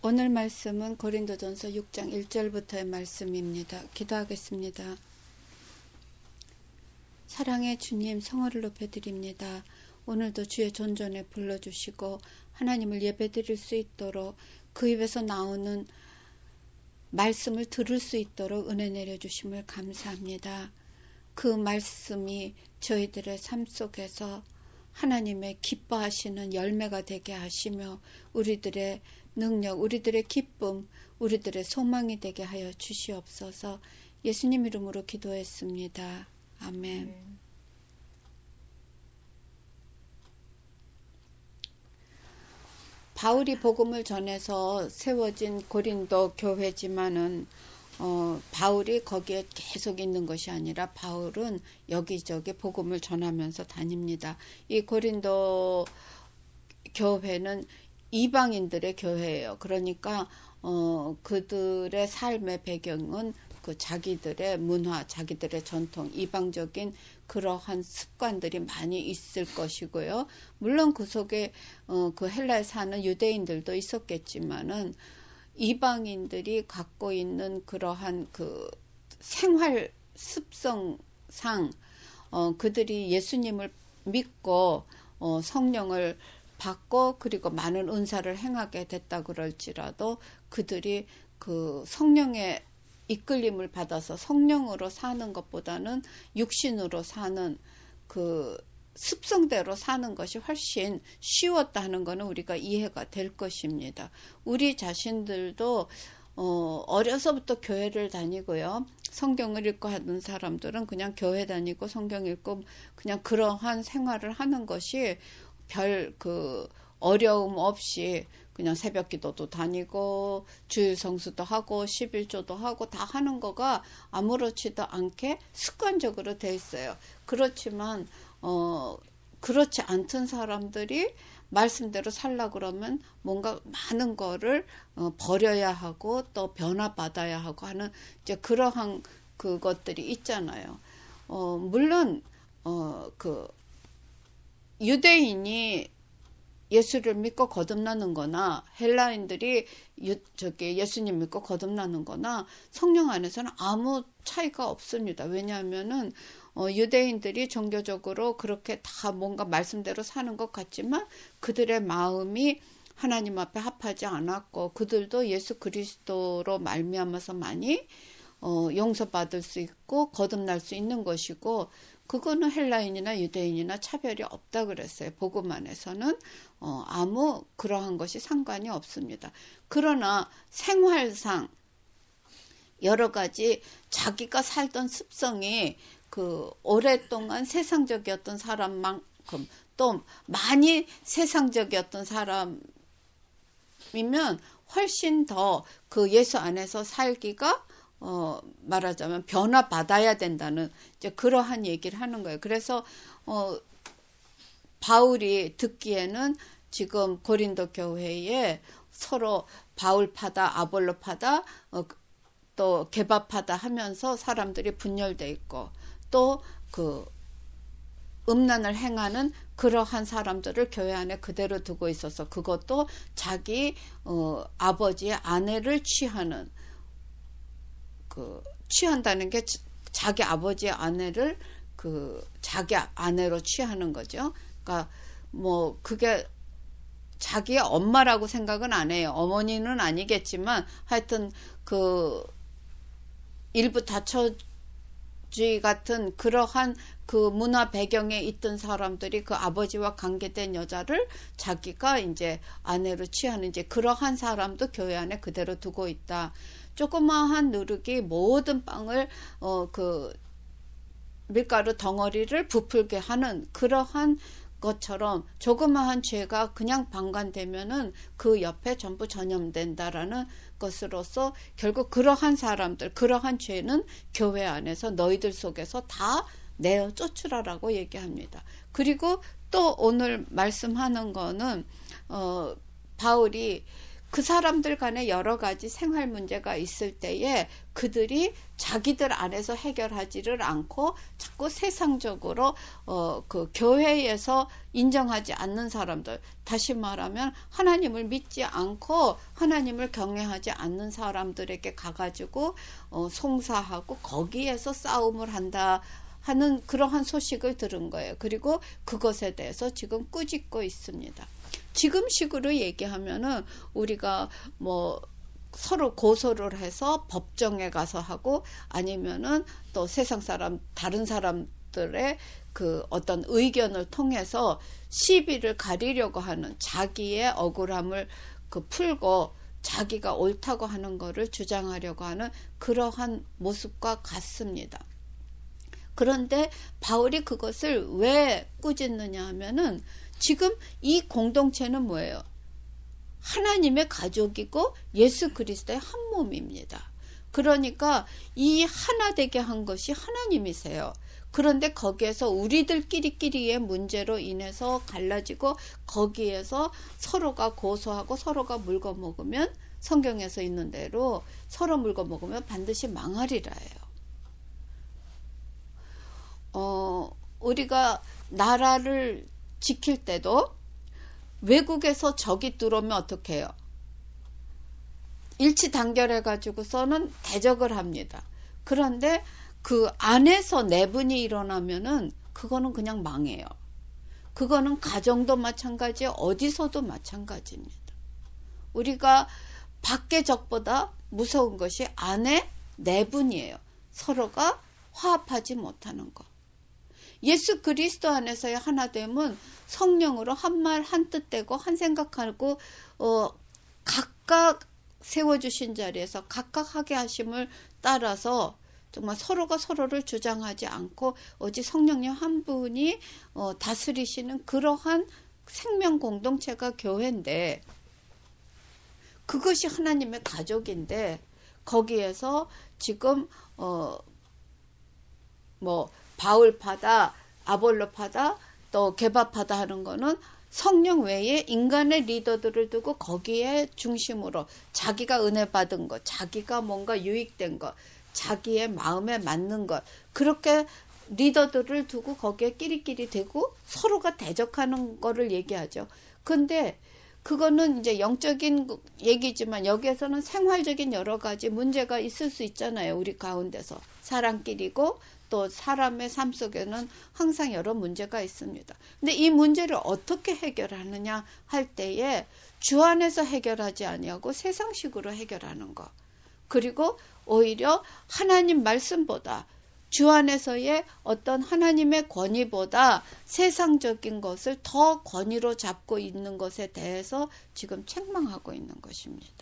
오늘 말씀은 고린도전서 6장 1절부터의 말씀입니다. 기도하겠습니다. 사랑의 주님, 성호를 높여드립니다. 오늘도 주의 존전에 불러주시고 하나님을 예배드릴 수 있도록 그 입에서 나오는 말씀을 들을 수 있도록 은혜 내려주심을 감사합니다. 그 말씀이 저희들의 삶 속에서 하나님의 기뻐하시는 열매가 되게 하시며 우리들의 능력, 우리들의 기쁨, 우리들의 소망이 되게 하여 주시옵소서. 예수님 이름으로 기도했습니다. 아멘. 바울이 복음을 전해서 세워진 고린도 교회지만은 바울이 거기에 계속 있는 것이 아니라 바울은 여기저기 복음을 전하면서 다닙니다. 이 고린도 교회는 이방인들의 교회예요. 그러니까 그들의 삶의 배경은 그 자기들의 문화, 자기들의 전통, 이방적인 그러한 습관들이 많이 있을 것이고요. 물론 그 속에 그 헬라에 사는 유대인들도 있었겠지만은 이방인들이 갖고 있는 그러한 그 생활 습성상 그들이 예수님을 믿고 성령을 받고 그리고 많은 은사를 행하게 됐다 그럴지라도 그들이 그 성령의 이끌림을 받아서 성령으로 사는 것보다는 육신으로 사는 그 습성대로 사는 것이 훨씬 쉬웠다는 것은 우리가 이해가 될 것입니다. 우리 자신들도 어려서부터 교회를 다니고요. 성경을 읽고 하는 사람들은 그냥 교회 다니고 성경 읽고 그냥 그러한 생활을 하는 것이 별 그 어려움 없이 그냥 새벽 기도도 다니고 주일 성수도 하고 11조도 하고 다 하는 거가 아무렇지도 않게 습관적으로 돼 있어요. 그렇지만 그렇지 않던 사람들이 말씀대로 살라 그러면 뭔가 많은 거를 버려야 하고 또 변화받아야 하고 하는 이제 그러한 그것들이 있잖아요. 물론 그 유대인이 예수를 믿고 거듭나는 거나 헬라인들이 예수님 믿고 거듭나는 거나 성령 안에서는 아무 차이가 없습니다. 왜냐하면은 유대인들이 종교적으로 그렇게 다 뭔가 말씀대로 사는 것 같지만 그들의 마음이 하나님 앞에 합하지 않았고 그들도 예수 그리스도로 말미암아서 많이 용서받을 수 있고 거듭날 수 있는 것이고 그거는 헬라인이나 유대인이나 차별이 없다 그랬어요. 복음 안에서는 아무 그러한 것이 상관이 없습니다. 그러나 생활상 여러 가지 자기가 살던 습성이 그 오랫동안 세상적이었던 사람만큼 또 많이 세상적이었던 사람이면 훨씬 더 그 예수 안에서 살기가 말하자면 변화받아야 된다는 이제 그러한 얘기를 하는 거예요. 그래서 바울이 듣기에는 지금 고린도 교회에 서로 바울파다 아볼로파다 또 게바파다 하면서 사람들이 분열돼 있고 또 그 음란을 행하는 그러한 사람들을 교회 안에 그대로 두고 있어서 그것도 자기 아버지의 아내를 취하는 취한다는 게 자기 아버지의 아내를 자기 아내로 취하는 거죠. 그러니까 뭐 그게 자기의 엄마라고 생각은 안 해요. 어머니는 아니겠지만 하여튼 그 일부 다처주의 같은 그러한 그 문화 배경에 있던 사람들이 그 아버지와 관계된 여자를 자기가 이제 아내로 취하는 이제 그러한 사람도 교회 안에 그대로 두고 있다. 조그마한 누룩이 모든 빵을 그 밀가루 덩어리를 부풀게 하는 그러한 것처럼 조그마한 죄가 그냥 방관되면은 그 옆에 전부 전염된다라는 것으로서 결국 그러한 사람들, 그러한 죄는 교회 안에서 너희들 속에서 다 내어 쫓으라라고 얘기합니다. 그리고 또 오늘 말씀하는 거는 바울이 그 사람들 간에 여러 가지 생활 문제가 있을 때에 그들이 자기들 안에서 해결하지를 않고 자꾸 세상적으로 그 교회에서 인정하지 않는 사람들, 다시 말하면 하나님을 믿지 않고 하나님을 경외하지 않는 사람들에게 가가지고 송사하고 거기에서 싸움을 한다 하는 그러한 소식을 들은 거예요. 그리고 그것에 대해서 지금 꾸짖고 있습니다. 지금 식으로 얘기하면은 우리가 뭐 서로 고소를 해서 법정에 가서 하고 아니면은 또 세상 사람, 다른 사람들의 그 어떤 의견을 통해서 시비를 가리려고 하는 자기의 억울함을 풀고 자기가 옳다고 하는 것을 주장하려고 하는 그러한 모습과 같습니다. 그런데 바울이 그것을 왜 꾸짖느냐 하면은 지금 이 공동체는 뭐예요? 하나님의 가족이고 예수 그리스도의 한 몸입니다. 그러니까 이 하나 되게 한 것이 하나님이세요. 그런데 거기에서 우리들끼리의 문제로 인해서 갈라지고 거기에서 서로가 고소하고 서로가 물거먹으면 성경에서 있는 대로 서로 물거먹으면 반드시 망하리라 해요. 우리가 나라를 지킬 때도 외국에서 적이 들어오면 어떻게 해요? 일치 단결해 가지고서는 대적을 합니다. 그런데 그 안에서 내분이 일어나면은 그거는 그냥 망해요. 그거는 가정도 마찬가지예요. 어디서도 마찬가지입니다. 우리가 밖의 적보다 무서운 것이 안에 내분이에요. 서로가 화합하지 못하는 것. 예수 그리스도 안에서의 하나됨은 성령으로 한 말 한 뜻되고 한 생각하고 각각 세워주신 자리에서 각각 하게 하심을 따라서 정말 서로가 서로를 주장하지 않고 오직 성령님 한 분이 다스리시는 그러한 생명 공동체가 교회인데 그것이 하나님의 가족인데 거기에서 지금 바울파다, 아볼로파다, 또 게바파다 하는 거는 성령 외에 인간의 리더들을 두고 거기에 중심으로 자기가 은혜 받은 것, 자기가 뭔가 유익된 것, 자기의 마음에 맞는 것, 그렇게 리더들을 두고 거기에 끼리끼리 대고 서로가 대적하는 거를 얘기하죠. 근데 그거는 이제 영적인 얘기지만 여기에서는 생활적인 여러 가지 문제가 있을 수 있잖아요. 우리 가운데서. 사람끼리고 또 사람의 삶 속에는 항상 여러 문제가 있습니다. 근데 이 문제를 어떻게 해결하느냐 할 때에 주 안에서 해결하지 아니하고 세상식으로 해결하는 것. 그리고 오히려 하나님 말씀보다 주 안에서의 어떤 하나님의 권위보다 세상적인 것을 더 권위로 잡고 있는 것에 대해서 지금 책망하고 있는 것입니다.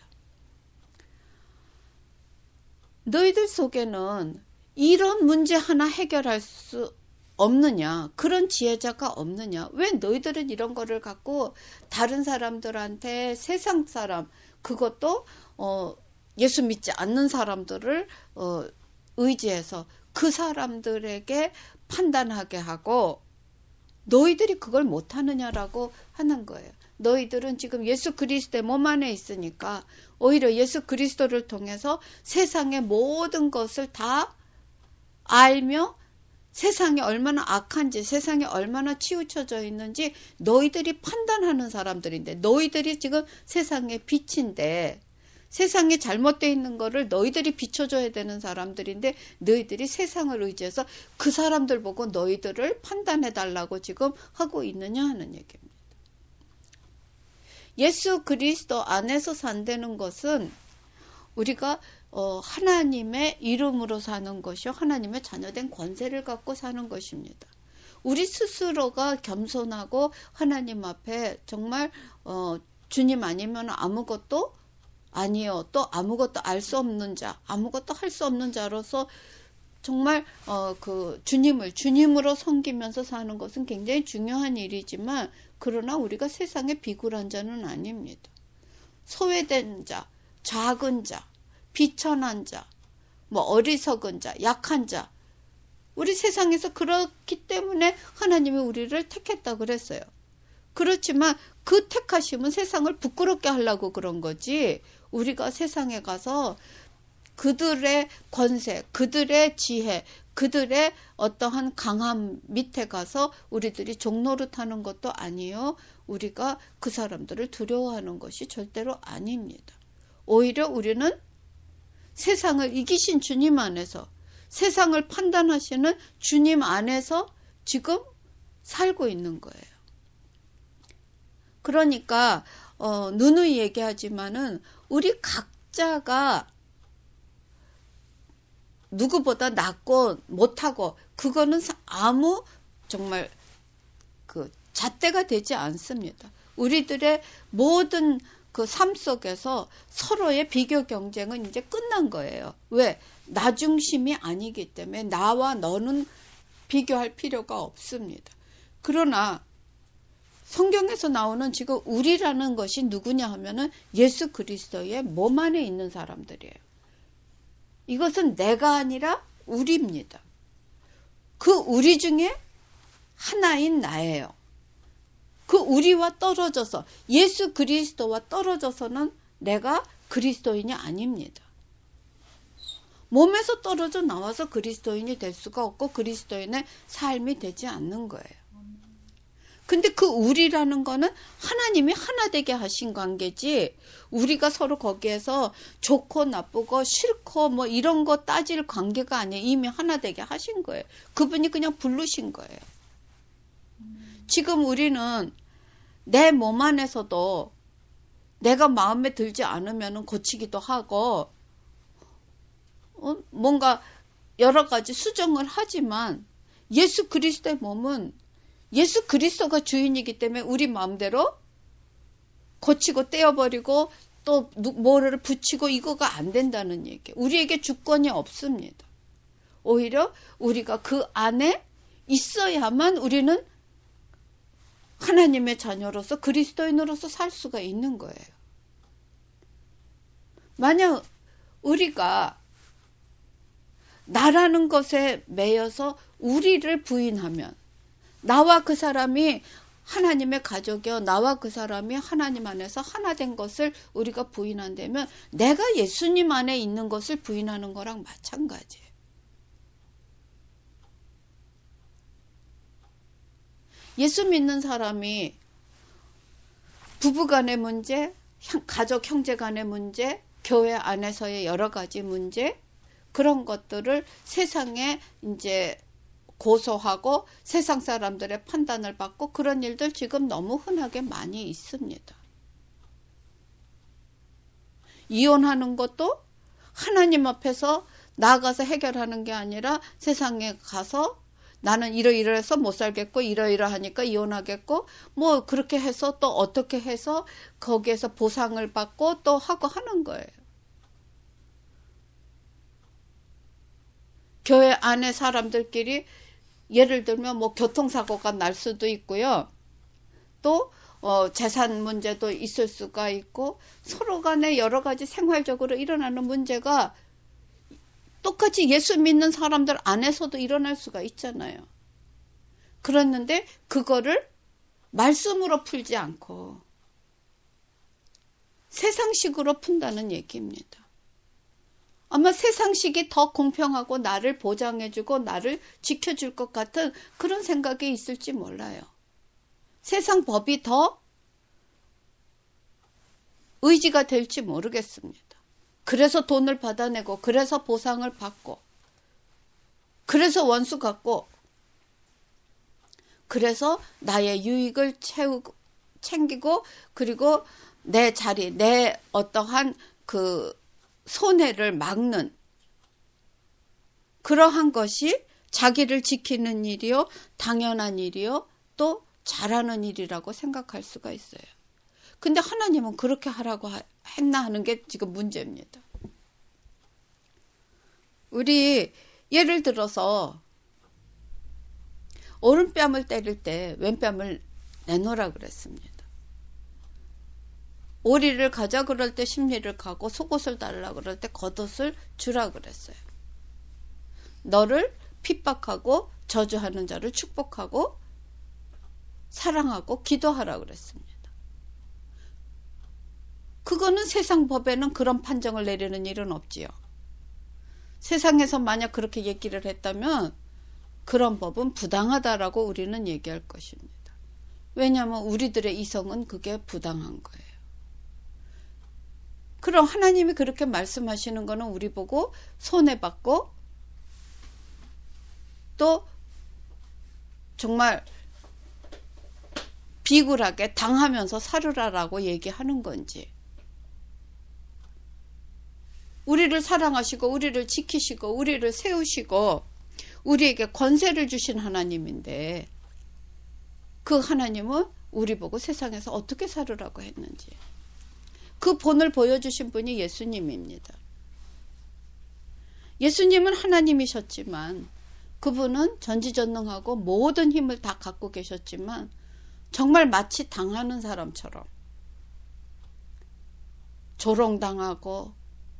너희들 속에는 이런 문제 하나 해결할 수 없느냐? 그런 지혜자가 없느냐? 왜 너희들은 이런 거를 갖고 다른 사람들한테 세상 사람, 그것도 예수 믿지 않는 사람들을 의지해서 그 사람들에게 판단하게 하고 너희들이 그걸 못하느냐라고 하는 거예요. 너희들은 지금 예수 그리스도의 몸 안에 있으니까 오히려 예수 그리스도를 통해서 세상의 모든 것을 다 알며 세상이 얼마나 악한지, 세상이 얼마나 치우쳐져 있는지 너희들이 판단하는 사람들인데 너희들이 지금 세상의 빛인데 세상에 잘못되어 있는 거를 너희들이 비춰줘야 되는 사람들인데 너희들이 세상을 의지해서 그 사람들 보고 너희들을 판단해달라고 지금 하고 있느냐 하는 얘기입니다. 예수 그리스도 안에서 산다는 것은 우리가 하나님의 이름으로 사는 것이요 하나님의 자녀된 권세를 갖고 사는 것입니다. 우리 스스로가 겸손하고 하나님 앞에 정말 주님 아니면 아무것도 아니요 또 아무것도 알 수 없는 자 아무것도 할 수 없는 자로서 정말 주님으로 섬기면서 사는 것은 굉장히 중요한 일이지만 그러나 우리가 세상에 비굴한 자는 아닙니다. 소외된 자, 작은 자, 비천한 자, 어리석은 자, 약한 자. 우리 세상에서 그렇기 때문에 하나님이 우리를 택했다 그랬어요. 그렇지만 그 택하심은 세상을 부끄럽게 하려고 그런 거지. 우리가 세상에 가서 그들의 권세, 그들의 지혜, 그들의 어떠한 강함 밑에 가서 우리들이 종노릇하는 것도 아니요. 우리가 그 사람들을 두려워하는 것이 절대로 아닙니다. 오히려 우리는 세상을 이기신 주님 안에서, 세상을 판단하시는 주님 안에서 지금 살고 있는 거예요. 그러니까 누누이 얘기하지만은 우리 각자가 누구보다 낫고 못하고 그거는 아무 정말 그 잣대가 되지 않습니다. 우리들의 모든 그 삶 속에서 서로의 비교 경쟁은 이제 끝난 거예요. 왜? 나 중심이 아니기 때문에 나와 너는 비교할 필요가 없습니다. 그러나 성경에서 나오는 지금 우리라는 것이 누구냐 하면은 예수 그리스도의 몸 안에 있는 사람들이에요. 이것은 내가 아니라 우리입니다. 그 우리 중에 하나인 나예요. 그 우리와 떨어져서 예수 그리스도와 떨어져서는 내가 그리스도인이 아닙니다. 몸에서 떨어져 나와서 그리스도인이 될 수가 없고 그리스도인의 삶이 되지 않는 거예요. 근데 그 우리라는 거는 하나님이 하나 되게 하신 관계지 우리가 서로 거기에서 좋고 나쁘고 싫고 뭐 이런 거 따질 관계가 아니에요. 이미 하나 되게 하신 거예요. 그분이 그냥 부르신 거예요. 지금 우리는 내 몸 안에서도 내가 마음에 들지 않으면 고치기도 하고 뭔가 여러 가지 수정을 하지만 예수 그리스도의 몸은 예수 그리스도가 주인이기 때문에 우리 마음대로 고치고 떼어버리고 또 뭐를 붙이고 이거가 안 된다는 얘기예요. 우리에게 주권이 없습니다. 오히려 우리가 그 안에 있어야만 우리는 하나님의 자녀로서 그리스도인으로서 살 수가 있는 거예요. 만약 우리가 나라는 것에 매여서 우리를 부인하면 나와 그 사람이 하나님의 가족이요. 나와 그 사람이 하나님 안에서 하나 된 것을 우리가 부인한다면 내가 예수님 안에 있는 것을 부인하는 거랑 마찬가지예요. 예수 믿는 사람이 부부간의 문제, 가족 형제간의 문제, 교회 안에서의 여러 가지 문제 그런 것들을 세상에 이제 고소하고 세상 사람들의 판단을 받고 그런 일들 지금 너무 흔하게 많이 있습니다. 이혼하는 것도 하나님 앞에서 나아가서 해결하는 게 아니라 세상에 가서 나는 이러이러해서 못 살겠고 이러이러하니까 이혼하겠고 뭐 그렇게 해서 또 어떻게 해서 거기에서 보상을 받고 또 하고 하는 거예요. 교회 안에 사람들끼리 예를 들면 뭐 교통사고가 날 수도 있고요. 또 재산 문제도 있을 수가 있고 서로 간에 여러 가지 생활적으로 일어나는 문제가 똑같이 예수 믿는 사람들 안에서도 일어날 수가 있잖아요. 그랬는데 그거를 말씀으로 풀지 않고 세상식으로 푼다는 얘기입니다. 아마 세상식이 더 공평하고 나를 보장해주고 나를 지켜줄 것 같은 그런 생각이 있을지 몰라요. 세상 법이 더 의지가 될지 모르겠습니다. 그래서 돈을 받아내고 그래서 보상을 받고 그래서 원수 갖고 그래서 나의 유익을 챙기고 그리고 내 자리, 내 어떠한 그 손해를 막는 그러한 것이 자기를 지키는 일이요, 당연한 일이요, 또 잘하는 일이라고 생각할 수가 있어요. 근데 하나님은 그렇게 하라고 했나 하는 게 지금 문제입니다. 우리 예를 들어서 오른뺨을 때릴 때 왼뺨을 내놓으라 그랬습니다. 오리를 가자 그럴 때 심리를 가고 속옷을 달라 그럴 때 겉옷을 주라 그랬어요. 너를 핍박하고 저주하는 자를 축복하고 사랑하고 기도하라 그랬습니다. 그거는 세상 법에는 그런 판정을 내리는 일은 없지요. 세상에서 만약 그렇게 얘기를 했다면 그런 법은 부당하다라고 우리는 얘기할 것입니다. 왜냐하면 우리들의 이성은 그게 부당한 거예요. 그럼 하나님이 그렇게 말씀하시는 거는 우리 보고 손해받고 또 정말 비굴하게 당하면서 살으라라고 얘기하는 건지, 우리를 사랑하시고 우리를 지키시고 우리를 세우시고 우리에게 권세를 주신 하나님인데 그 하나님은 우리 보고 세상에서 어떻게 살으라고 했는지 그 본을 보여주신 분이 예수님입니다. 예수님은 하나님이셨지만 그분은 전지전능하고 모든 힘을 다 갖고 계셨지만 정말 마치 당하는 사람처럼 조롱당하고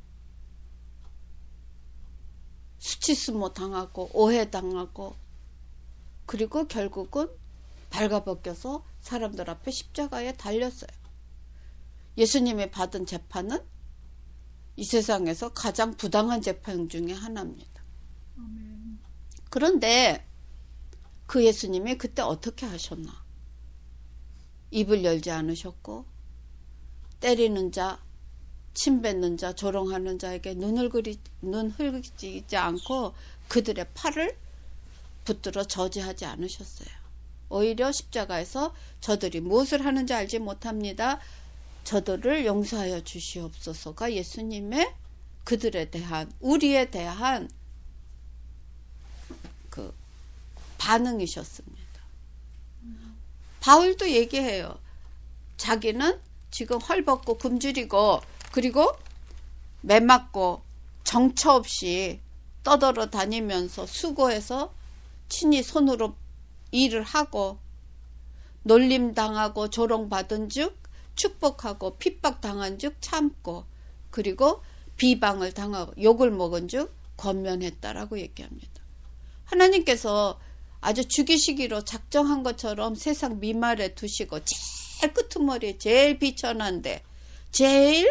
수치스모 당하고 오해당하고 그리고 결국은 발가벗겨서 사람들 앞에 십자가에 달렸어요. 예수님이 받은 재판은 이 세상에서 가장 부당한 재판 중에 하나입니다. 아멘. 그런데 그 예수님이 그때 어떻게 하셨나? 입을 열지 않으셨고 때리는 자, 침 뱉는 자, 조롱하는 자에게 눈 흘기지 않고 그들의 팔을 붙들어 저지하지 않으셨어요. 오히려 십자가에서 저들이 무엇을 하는지 알지 못합니다. 저들을 용서하여 주시옵소서가 예수님의 그들에 대한, 우리에 대한 그 반응이셨습니다. 바울도 얘기해요. 자기는 지금 헐벗고 굶주리고 그리고 매맞고 정처 없이 떠돌아 다니면서 수고해서 친히 손으로 일을 하고 놀림당하고 조롱받은 즉 축복하고 핍박당한 즉 참고 그리고 비방을 당하고 욕을 먹은 즉 권면했다라고 얘기합니다. 하나님께서 아주 죽이시기로 작정한 것처럼 세상 미말에 두시고 제일 끄트머리에 제일 비천한데 제일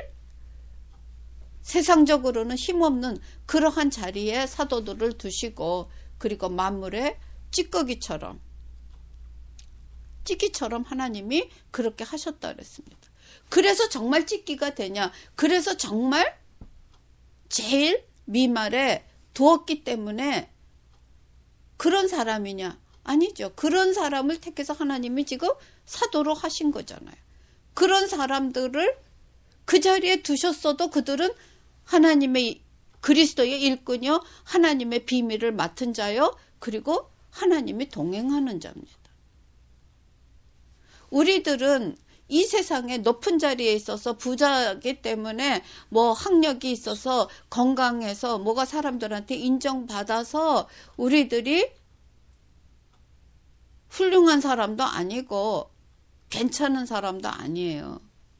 세상적으로는 힘없는 그러한 자리에 사도들을 두시고 그리고 만물의 찌꺼기처럼 하나님이 그렇게 하셨다 그랬습니다. 그래서 정말 찌끼가 되냐? 그래서 정말 제일 미말에 두었기 때문에 그런 사람이냐? 아니죠. 그런 사람을 택해서 하나님이 지금 사도로 하신 거잖아요. 그런 사람들을 그 자리에 두셨어도 그들은 하나님의 그리스도의 일꾼이요, 하나님의 비밀을 맡은 자요, 그리고 하나님이 동행하는 자입니다. 우리들은 이 세상에 높은 자리에 있어서 부자이기 때문에 뭐 학력이 있어서 건강해서 뭐가 사람들한테 인정받아서 우리들이 훌륭한 사람도 아니고 괜찮은 사람도 아니에요.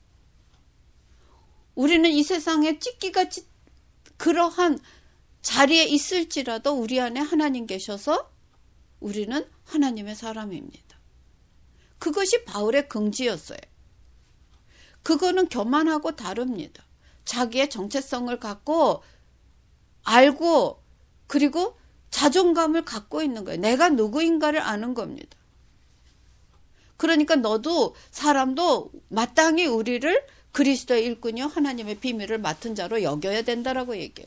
우리는 이 세상에 찢기같이 그러한 자리에 있을지라도 우리 안에 하나님 계셔서 우리는 하나님의 사람입니다. 그것이 바울의 긍지였어요. 그거는 교만하고 다릅니다. 자기의 정체성을 갖고 알고 그리고 자존감을 갖고 있는 거예요. 내가 누구인가를 아는 겁니다. 그러니까 너도 사람도 마땅히 우리를 그리스도의 일꾼이요 하나님의 비밀을 맡은 자로 여겨야 된다라고 얘기해요.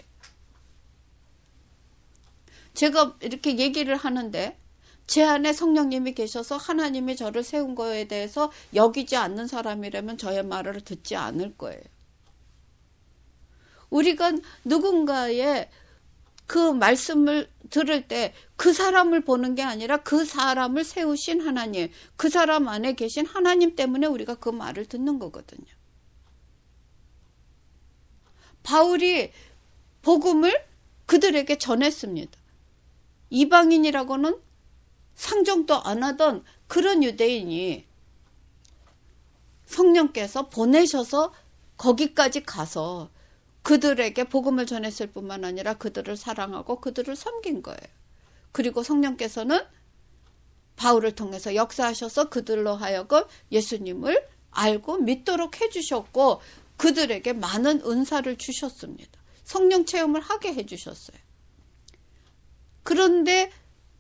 제가 이렇게 얘기를 하는데 제 안에 성령님이 계셔서 하나님이 저를 세운 거에 대해서 여기지 않는 사람이라면 저의 말을 듣지 않을 거예요. 우리가 누군가의 그 말씀을 들을 때 그 사람을 보는 게 아니라 그 사람을 세우신 하나님, 그 사람 안에 계신 하나님 때문에 우리가 그 말을 듣는 거거든요. 바울이 복음을 그들에게 전했습니다. 이방인이라고는 상종도 안 하던 그런 유대인이 성령께서 보내셔서 거기까지 가서 그들에게 복음을 전했을 뿐만 아니라 그들을 사랑하고 그들을 섬긴 거예요. 그리고 성령께서는 바울을 통해서 역사하셔서 그들로 하여금 예수님을 알고 믿도록 해주셨고 그들에게 많은 은사를 주셨습니다. 성령 체험을 하게 해주셨어요. 그런데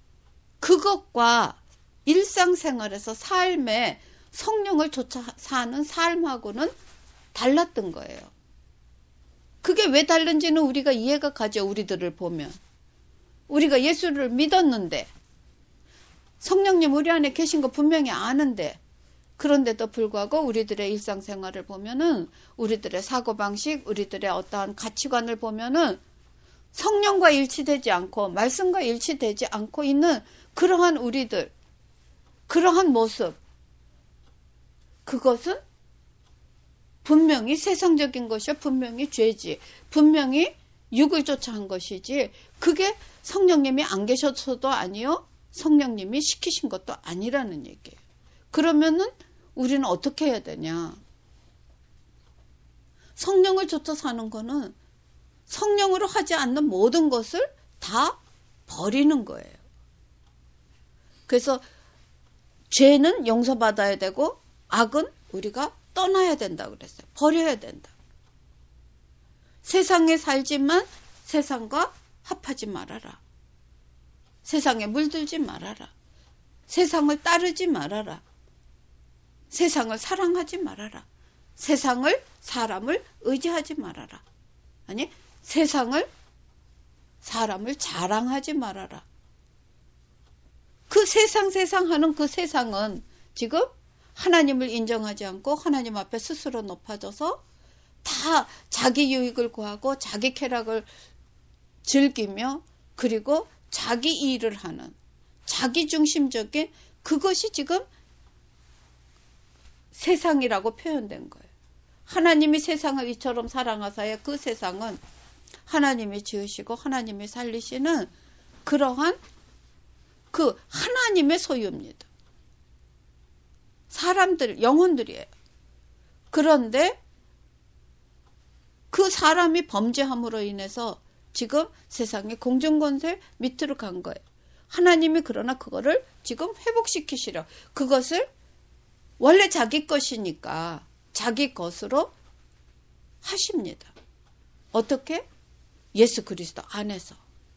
그것과 일상생활에서 삶에 성령을 쫓아 사는 삶하고는 달랐던 거예요. 그게 왜 다른지는 우리가 이해가 가죠. 우리들을 보면. 우리가 예수를 믿었는데 성령님 우리 안에 계신 거 분명히 아는데 그런데도 불구하고 우리들의 일상생활을 보면은 우리들의 사고방식, 우리들의 어떠한 가치관을 보면은 성령과 일치되지 않고 말씀과 일치되지 않고 있는 그러한 우리들, 그러한 모습, 그것은 분명히 세상적인 것이요. 분명히 죄지. 분명히 육을 쫓아 한 것이지. 그게 성령님이 안 계셔서도 아니요. 성령님이 시키신 것도 아니라는 얘기예요. 그러면은 우리는 어떻게 해야 되냐. 성령을 쫓아 사는 거는 성령으로 하지 않는 모든 것을 다 버리는 거예요. 그래서 죄는 용서받아야 되고 악은 우리가 떠나야 된다 그랬어요. 버려야 된다. 세상에 살지만 세상과 합하지 말아라. 세상에 물들지 말아라. 세상을 따르지 말아라. 세상을 사랑하지 말아라. 세상을, 사람을 의지하지 말아라. 아니, 세상을, 사람을 자랑하지 말아라. 그 세상 하는 그 세상은 지금 하나님을 인정하지 않고 하나님 앞에 스스로 높아져서 다 자기 유익을 구하고 자기 쾌락을 즐기며 그리고 자기 일을 하는 자기 중심적인 그것이 지금 세상이라고 표현된 거예요. 하나님이 세상을 이처럼 사랑하사야 그 세상은 하나님이 지으시고 하나님이 살리시는 그러한 그 하나님의 소유입니다. 사람들, 영혼들이에요. 그런데 그 사람이 범죄함으로 인해서 지금 세상의 공중권세 밑으로 간 거예요. 하나님이 그러나 그거를 지금 회복시키시려. 그것을 원래 자기 것이니까 자기 것으로 하십니다. 어떻게? 예수 그리스도 안에서.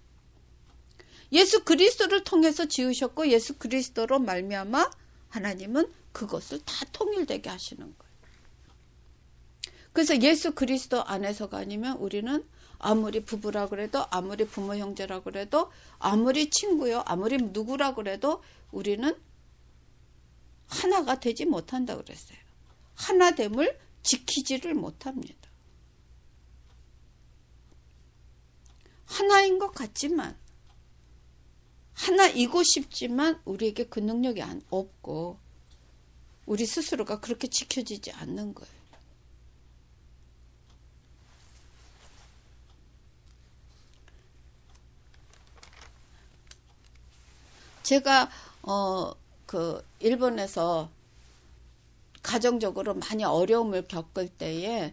예수 그리스도를 통해서 지으셨고 예수 그리스도로 말미암아 하나님은 그것을 다 통일되게 하시는 거예요. 그래서 예수 그리스도 안에서가 아니면 우리는 아무리 부부라 그래도 아무리 부모 형제라 그래도 아무리 친구요 아무리 누구라 그래도 우리는 하나가 되지 못한다 그랬어요. 하나됨을 지키지를 못합니다. 하나인 것 같지만 하나이고 싶지만 우리에게 그 능력이 없고 우리 스스로가 그렇게 지켜지지 않는 거예요. 제가 일본에서 가정적으로 많이 어려움을 겪을 때에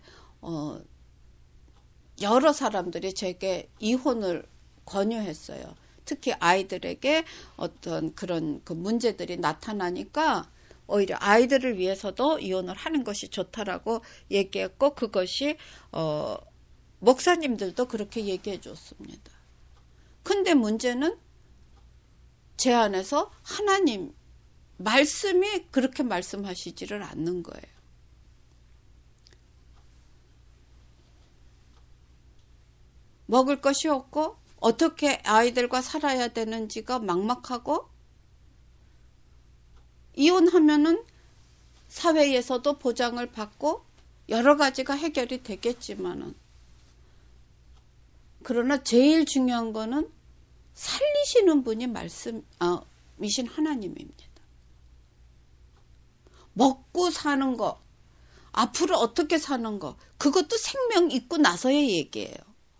여러 사람들이 제게 이혼을 권유했어요. 특히 아이들에게 어떤 그런 그 문제들이 나타나니까 오히려 아이들을 위해서도 이혼을 하는 것이 좋다라고 얘기했고 그것이 목사님들도 그렇게 얘기해 줬습니다. 근데 문제는 제 안에서 하나님 말씀이 그렇게 말씀하시지를 않는 거예요. 먹을 것이 없고 어떻게 아이들과 살아야 되는지가 막막하고 이혼하면은 사회에서도 보장을 받고 여러 가지가 해결이 되겠지만은 그러나 제일 중요한 거는 살리시는 분이 말씀이신 하나님입니다. 먹고 사는 거, 앞으로 어떻게 사는 거, 그것도 생명 있고 나서의 얘기예요.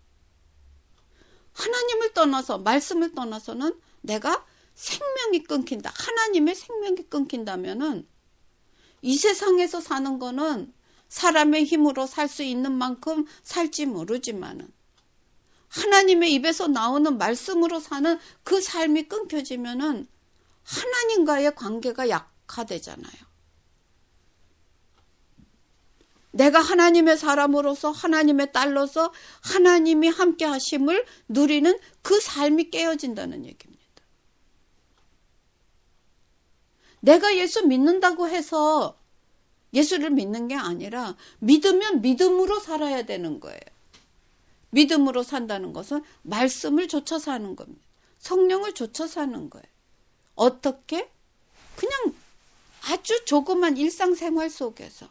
하나님을 떠나서, 말씀을 떠나서는 내가 생명이 끊긴다. 하나님의 생명이 끊긴다면은 이 세상에서 사는 거는 사람의 힘으로 살 수 있는 만큼 살지 모르지만은 하나님의 입에서 나오는 말씀으로 사는 그 삶이 끊겨지면은 하나님과의 관계가 약화되잖아요. 내가 하나님의 사람으로서 하나님의 딸로서 하나님이 함께 하심을 누리는 그 삶이 깨어진다는 얘기입니다. 내가 예수 믿는다고 해서 예수를 믿는 게 아니라 믿으면 믿음으로 살아야 되는 거예요. 믿음으로 산다는 것은 말씀을 좇아 사는 겁니다. 성령을 좇아 사는 거예요. 어떻게? 그냥 아주 조그만 일상생활 속에서.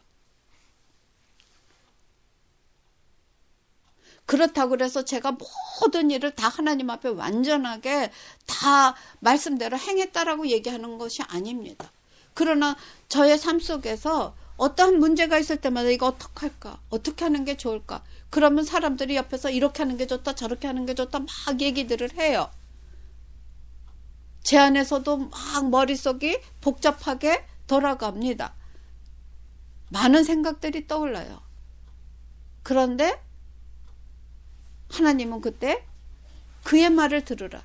그렇다고 그래서 제가 모든 일을 다 하나님 앞에 완전하게 다 말씀대로 행했다라고 얘기하는 것이 아닙니다. 그러나 저의 삶 속에서 어떠한 문제가 있을 때마다 이거 어떡할까? 어떻게 하는 게 좋을까? 그러면 사람들이 옆에서 이렇게 하는 게 좋다, 저렇게 하는 게 좋다 막 얘기들을 해요. 제 안에서도 막 머릿속이 복잡하게 돌아갑니다. 많은 생각들이 떠올라요. 그런데 하나님은 그때 그의 말을 들으라.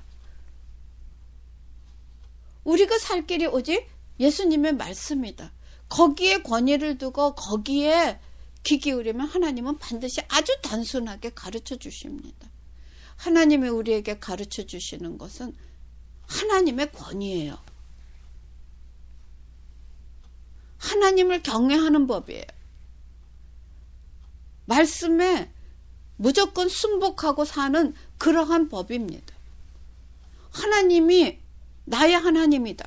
우리가 살 길이 오직 예수님의 말씀이다. 거기에 권위를 두고 거기에 귀 기울이면 하나님은 반드시 아주 단순하게 가르쳐 주십니다. 하나님이 우리에게 가르쳐 주시는 것은 하나님의 권위예요. 하나님을 경외하는 법이에요. 말씀에 무조건 순복하고 사는 그러한 법입니다. 하나님이 나의 하나님이다.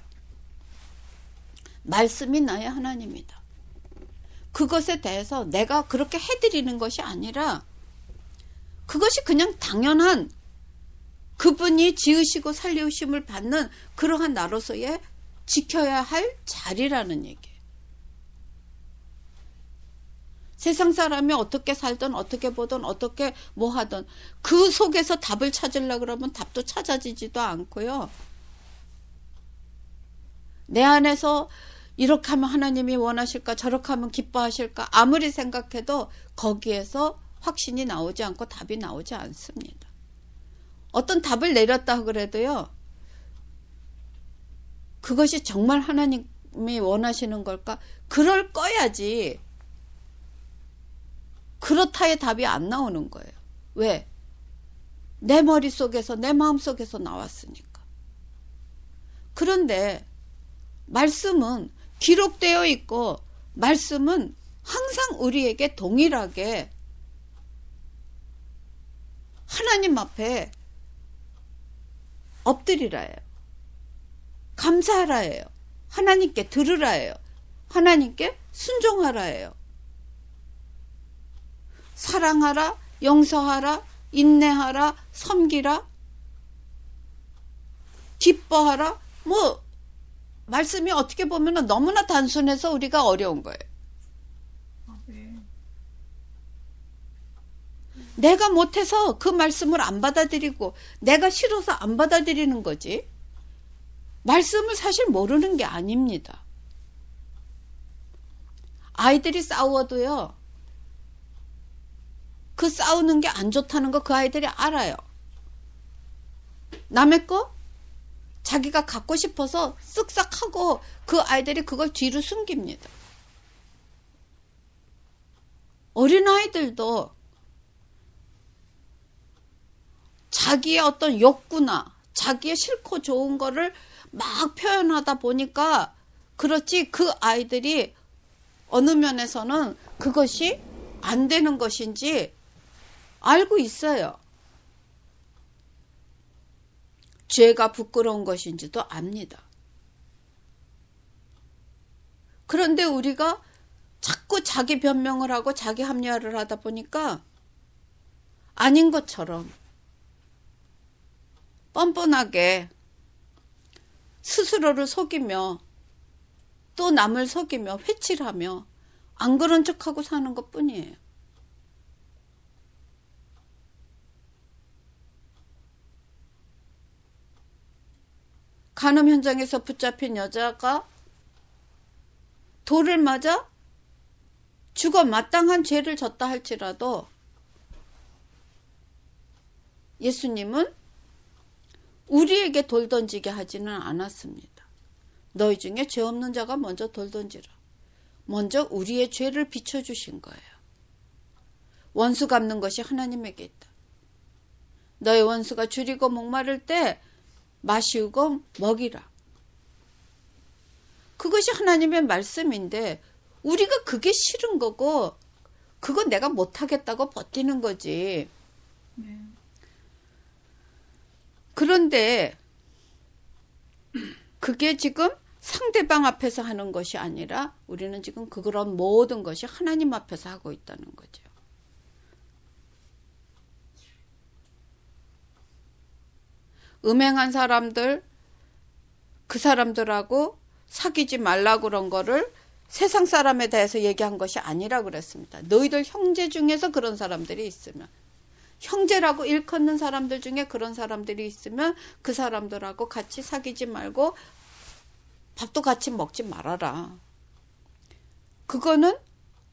말씀이 나의 하나님이다. 그것에 대해서 내가 그렇게 해드리는 것이 아니라 그것이 그냥 당연한 그분이 지으시고 살리우심을 받는 그러한 나로서의 지켜야 할 자리라는 얘기예요. 세상 사람이 어떻게 살든 어떻게 보든 어떻게 뭐 하든 그 속에서 답을 찾으려고 그러면 답도 찾아지지도 않고요. 내 안에서 이렇게 하면 하나님이 원하실까 저렇게 하면 기뻐하실까 아무리 생각해도 거기에서 확신이 나오지 않고 답이 나오지 않습니다. 어떤 답을 내렸다 그래도요. 그것이 정말 하나님이 원하시는 걸까? 그럴 거야지. 그렇다의 답이 안 나오는 거예요. 왜? 내 머릿속에서 내 마음속에서 나왔으니까. 그런데 말씀은 기록되어 있고 말씀은 항상 우리에게 동일하게 하나님 앞에 엎드리라예요. 감사하라예요. 하나님께 들으라예요. 하나님께 순종하라예요. 사랑하라, 용서하라, 인내하라, 섬기라, 기뻐하라. 뭐 말씀이 어떻게 보면 너무나 단순해서 우리가 어려운 거예요. 내가 못해서 그 말씀을 안 받아들이고 내가 싫어서 안 받아들이는 거지. 말씀을 사실 모르는 게 아닙니다. 아이들이 싸워도요. 그 싸우는 게 안 좋다는 거 그 아이들이 알아요. 남의 거 자기가 갖고 싶어서 쓱싹 하고 그 아이들이 그걸 뒤로 숨깁니다. 어린아이들도 자기의 어떤 욕구나 자기의 싫고 좋은 거를 막 표현하다 보니까 그렇지 그 아이들이 어느 면에서는 그것이 안 되는 것인지 알고 있어요. 죄가 부끄러운 것인지도 압니다. 그런데 우리가 자꾸 자기 변명을 하고 자기 합리화를 하다 보니까 아닌 것처럼 뻔뻔하게 스스로를 속이며 또 남을 속이며 회칠하며 안 그런 척하고 사는 것뿐이에요. 간음 현장에서 붙잡힌 여자가 돌을 맞아 죽어 마땅한 죄를 졌다 할지라도 예수님은 우리에게 돌 던지게 하지는 않았습니다. 너희 중에 죄 없는 자가 먼저 돌 던지라. 먼저 우리의 죄를 비춰주신 거예요. 원수 갚는 것이 하나님에게 있다. 너의 원수가 줄이고 목마를 때 마시우고 먹이라. 그것이 하나님의 말씀인데 우리가 그게 싫은 거고 그건 내가 못하겠다고 버티는 거지. 네. 그런데 그게 지금 상대방 앞에서 하는 것이 아니라 우리는 지금 그런 모든 것이 하나님 앞에서 하고 있다는 거죠. 음행한 사람들, 그 사람들하고 사귀지 말라고 그런 거를 세상 사람에 대해서 얘기한 것이 아니라 그랬습니다. 너희들 형제 중에서 그런 사람들이 있으면, 형제라고 일컫는 사람들 중에 그런 사람들이 있으면 그 사람들하고 같이 사귀지 말고 밥도 같이 먹지 말아라. 그거는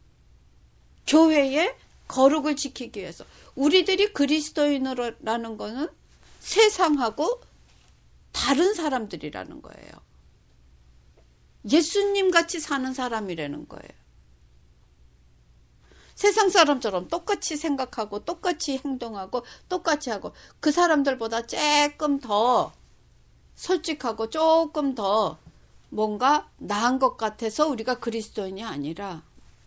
교회의 거룩을 지키기 위해서. 우리들이 그리스도인이라는 거는 세상하고 다른 사람들이라는 거예요. 예수님 같이 사는 사람이라는 거예요. 세상 사람처럼 똑같이 생각하고 똑같이 행동하고 똑같이 하고 그 사람들보다 조금 더 솔직하고 조금 더 뭔가 나은 것 같아서 우리가 그리스도인이 아니라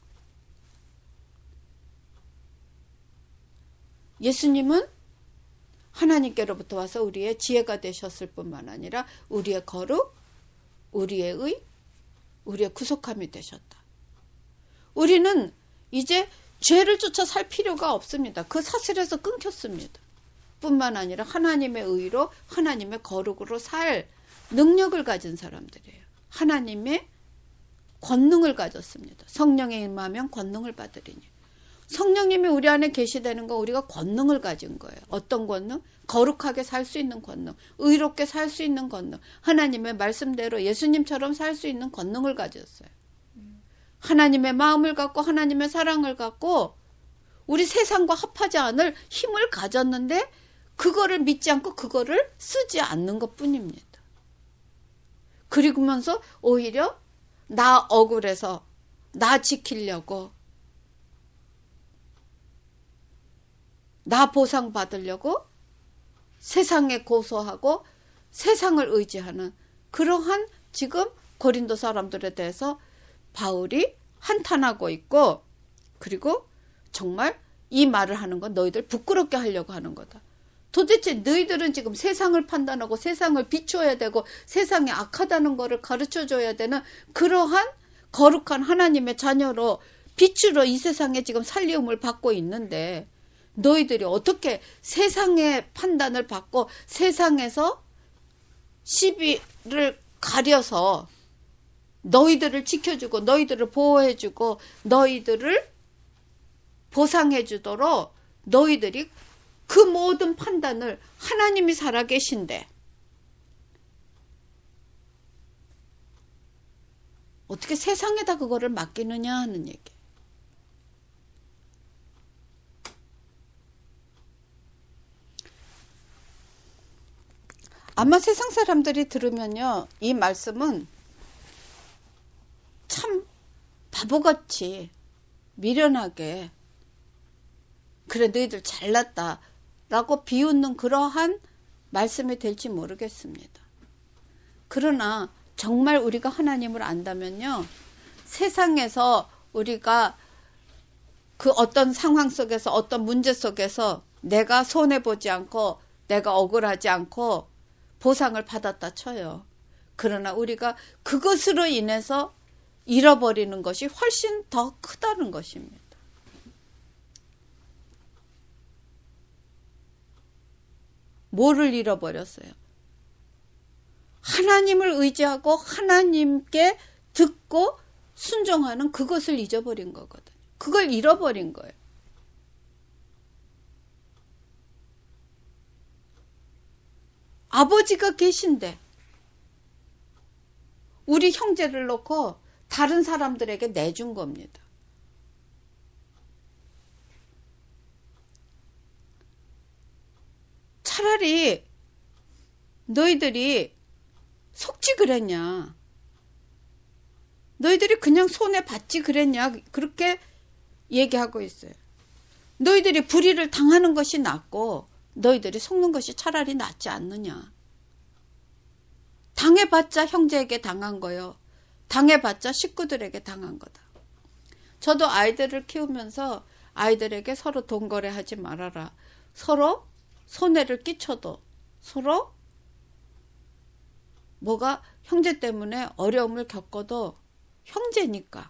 예수님은 하나님께로부터 와서 우리의 지혜가 되셨을 뿐만 아니라 우리의 거룩, 우리의 의, 우리의 구속함이 되셨다. 우리는 이제 죄를 쫓아 살 필요가 없습니다. 그 사슬에서 끊겼습니다. 뿐만 아니라 하나님의 의로 하나님의 거룩으로 살 능력을 가진 사람들이에요. 하나님의 권능을 가졌습니다. 성령에 임하면 권능을 받으리니. 성령님이 우리 안에 계시다는 건 우리가 권능을 가진 거예요. 어떤 권능? 거룩하게 살 수 있는 권능, 의롭게 살 수 있는 권능, 하나님의 말씀대로 예수님처럼 살 수 있는 권능을 가졌어요. 하나님의 마음을 갖고 하나님의 사랑을 갖고 우리 세상과 합하지 않을 힘을 가졌는데 그거를 믿지 않고 그거를 쓰지 않는 것뿐입니다. 그리고면서 오히려 나 억울해서 나 지키려고 나 보상받으려고 세상에 고소하고 세상을 의지하는 그러한 지금 고린도 사람들에 대해서 바울이 한탄하고 있고, 그리고 정말 이 말을 하는 건 너희들 부끄럽게 하려고 하는 거다. 도대체 너희들은 지금 세상을 판단하고 세상을 비춰야 되고 세상이 악하다는 거를 가르쳐줘야 되는 그러한 거룩한 하나님의 자녀로 빛으로 이 세상에 지금 살리움을 받고 있는데 너희들이 어떻게 세상의 판단을 받고 세상에서 시비를 가려서 너희들을 지켜주고 너희들을 보호해주고 너희들을 보상해주도록 너희들이 그 모든 판단을 하나님이 살아계신데 어떻게 세상에다 그거를 맡기느냐 하는 얘기. 아마 세상 사람들이 들으면요, 이 말씀은 참 바보같이 미련하게 그래 너희들 잘났다 라고 비웃는 그러한 말씀이 될지 모르겠습니다. 그러나 정말 우리가 하나님을 안다면요, 세상에서 우리가 그 어떤 상황 속에서 어떤 문제 속에서 내가 손해보지 않고 내가 억울하지 않고 보상을 받았다 쳐요. 그러나 우리가 그것으로 인해서 잃어버리는 것이 훨씬 더 크다는 것입니다. 뭐를 잃어버렸어요? 하나님을 의지하고 하나님께 듣고 순종하는 그것을 잊어버린 거거든요. 그걸 잃어버린 거예요. 아버지가 계신데 우리 형제를 놓고 다른 사람들에게 내준 겁니다. 차라리 너희들이 속지 그랬냐. 너희들이 그냥 손해 받지 그랬냐? 그렇게 얘기하고 있어요. 너희들이 불의를 당하는 것이 낫고 너희들이 속는 것이 차라리 낫지 않느냐. 당해봤자 형제에게 당한 거요. 당해봤자 식구들에게 당한 거다. 저도 아이들을 키우면서 아이들에게 서로 돈거래하지 말아라. 서로 손해를 끼쳐도 서로 뭐가 형제 때문에 어려움을 겪어도 형제니까.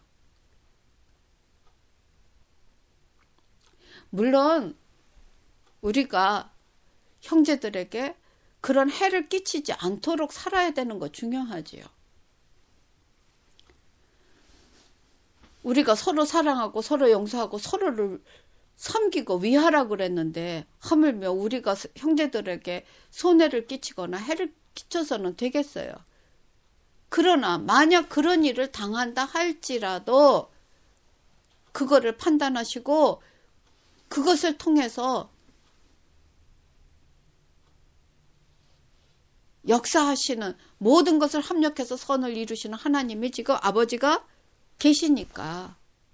물론 우리가 형제들에게 그런 해를 끼치지 않도록 살아야 되는 거 중요하지요. 우리가 서로 사랑하고 서로 용서하고 서로를 섬기고 위하라고 그랬는데 하물며 우리가 형제들에게 손해를 끼치거나 해를 끼쳐서는 되겠어요. 그러나 만약 그런 일을 당한다 할지라도 그거를 판단하시고 그것을 통해서 역사하시는 모든 것을 합력해서 선을 이루시는 하나님이 지금 아버지가 계시니까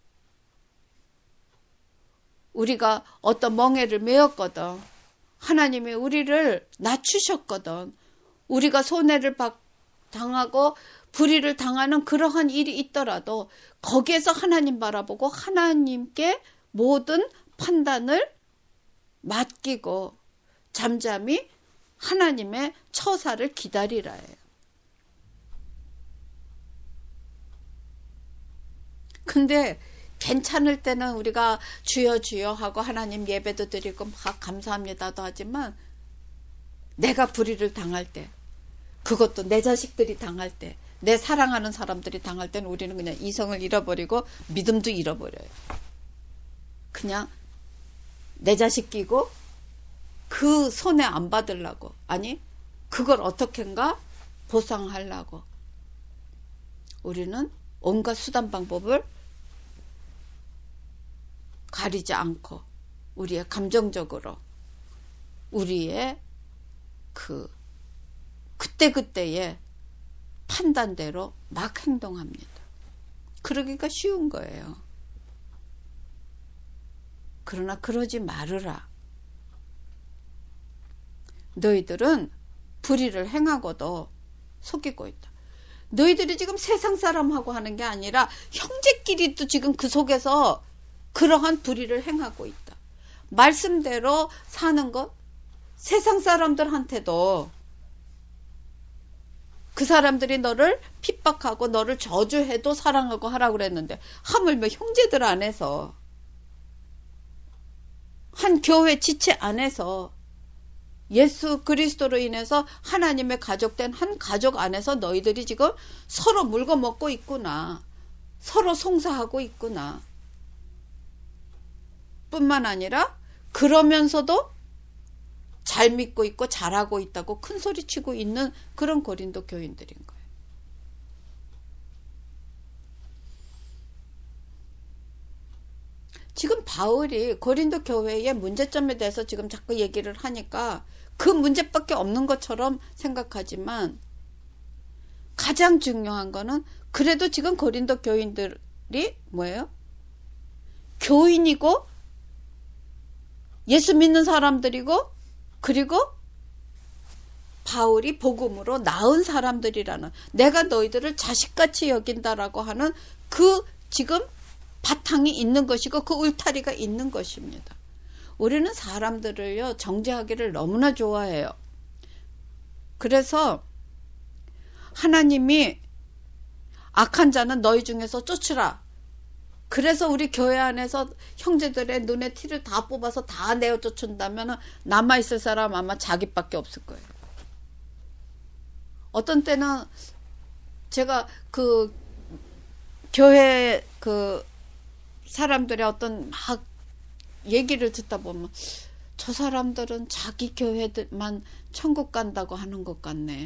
우리가 어떤 멍에를 메었거든 하나님이 우리를 낮추셨거든 우리가 손해를 당하고 불의를 당하는 그러한 일이 있더라도 거기에서 하나님 바라보고 하나님께 모든 판단을 맡기고 잠잠히 하나님의 처사를 기다리라 해요. 근데 괜찮을 때는 우리가 주여 주여 하고 하나님 예배도 드리고 막 감사합니다도 하지만 내가 불의를 당할 때 그것도 내 자식들이 당할 때 내 사랑하는 사람들이 당할 때는 우리는 그냥 이성을 잃어버리고 믿음도 잃어버려요. 그냥 내 자식 끼고 그 손해 안 받으려고 아니 그걸 어떻게인가 보상하려고 우리는 온갖 수단 방법을 가리지 않고 우리의 감정적으로 우리의 그때그때의 판단대로 막 행동합니다. 그러기가 쉬운 거예요. 그러나 그러지 말으라. 너희들은 불의를 행하고도 속이고 있다. 너희들이 지금 세상 사람하고 하는 게 아니라 형제끼리도 지금 그 속에서 그러한 불의를 행하고 있다. 말씀대로 사는 것 세상 사람들한테도 그 사람들이 너를 핍박하고 너를 저주해도 사랑하고 하라고 그랬는데 하물며 형제들 안에서 한 교회 지체 안에서 예수 그리스도로 인해서 하나님의 가족된 한 가족 안에서 너희들이 지금 서로 물고 먹고 있구나. 서로 송사하고 있구나. 뿐만 아니라 그러면서도 잘 믿고 있고 잘하고 있다고 큰 소리치고 있는 그런 고린도 교인들인 거예요. 지금 바울이 고린도 교회의 문제점에 대해서 지금 자꾸 얘기를 하니까 그 문제밖에 없는 것처럼 생각하지만 가장 중요한 거는 그래도 지금 고린도 교인들이 뭐예요? 교인이고 예수 믿는 사람들이고 그리고 바울이 복음으로 낳은 사람들이라는 내가 너희들을 자식같이 여긴다라고 하는 그 지금 바탕이 있는 것이고 그 울타리가 있는 것입니다. 우리는 사람들을요 정죄하기를 너무나 좋아해요. 그래서 하나님이 악한 자는 너희 중에서 쫓으라. 그래서 우리 교회 안에서 형제들의 눈에 티를 다 뽑아서 다 내어 쫓는다면 남아있을 사람 아마 자기밖에 없을 거예요. 어떤 때는 제가 그 교회 그 사람들의 어떤 막 얘기를 듣다 보면 저 사람들은 자기 교회들만 천국 간다고 하는 것 같네.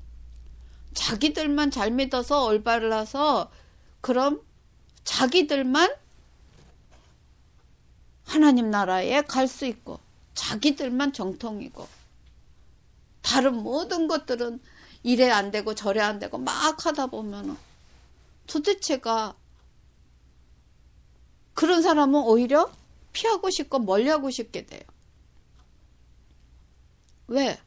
자기들만 잘 믿어서 올바라서 그럼 자기들만 하나님 나라에 갈 수 있고 자기들만 정통이고 다른 모든 것들은 이래 안 되고 저래 안 되고 막 하다 보면 도대체가 그런 사람은 오히려 피하고 싶고 멀리하고 싶게 돼요. 왜?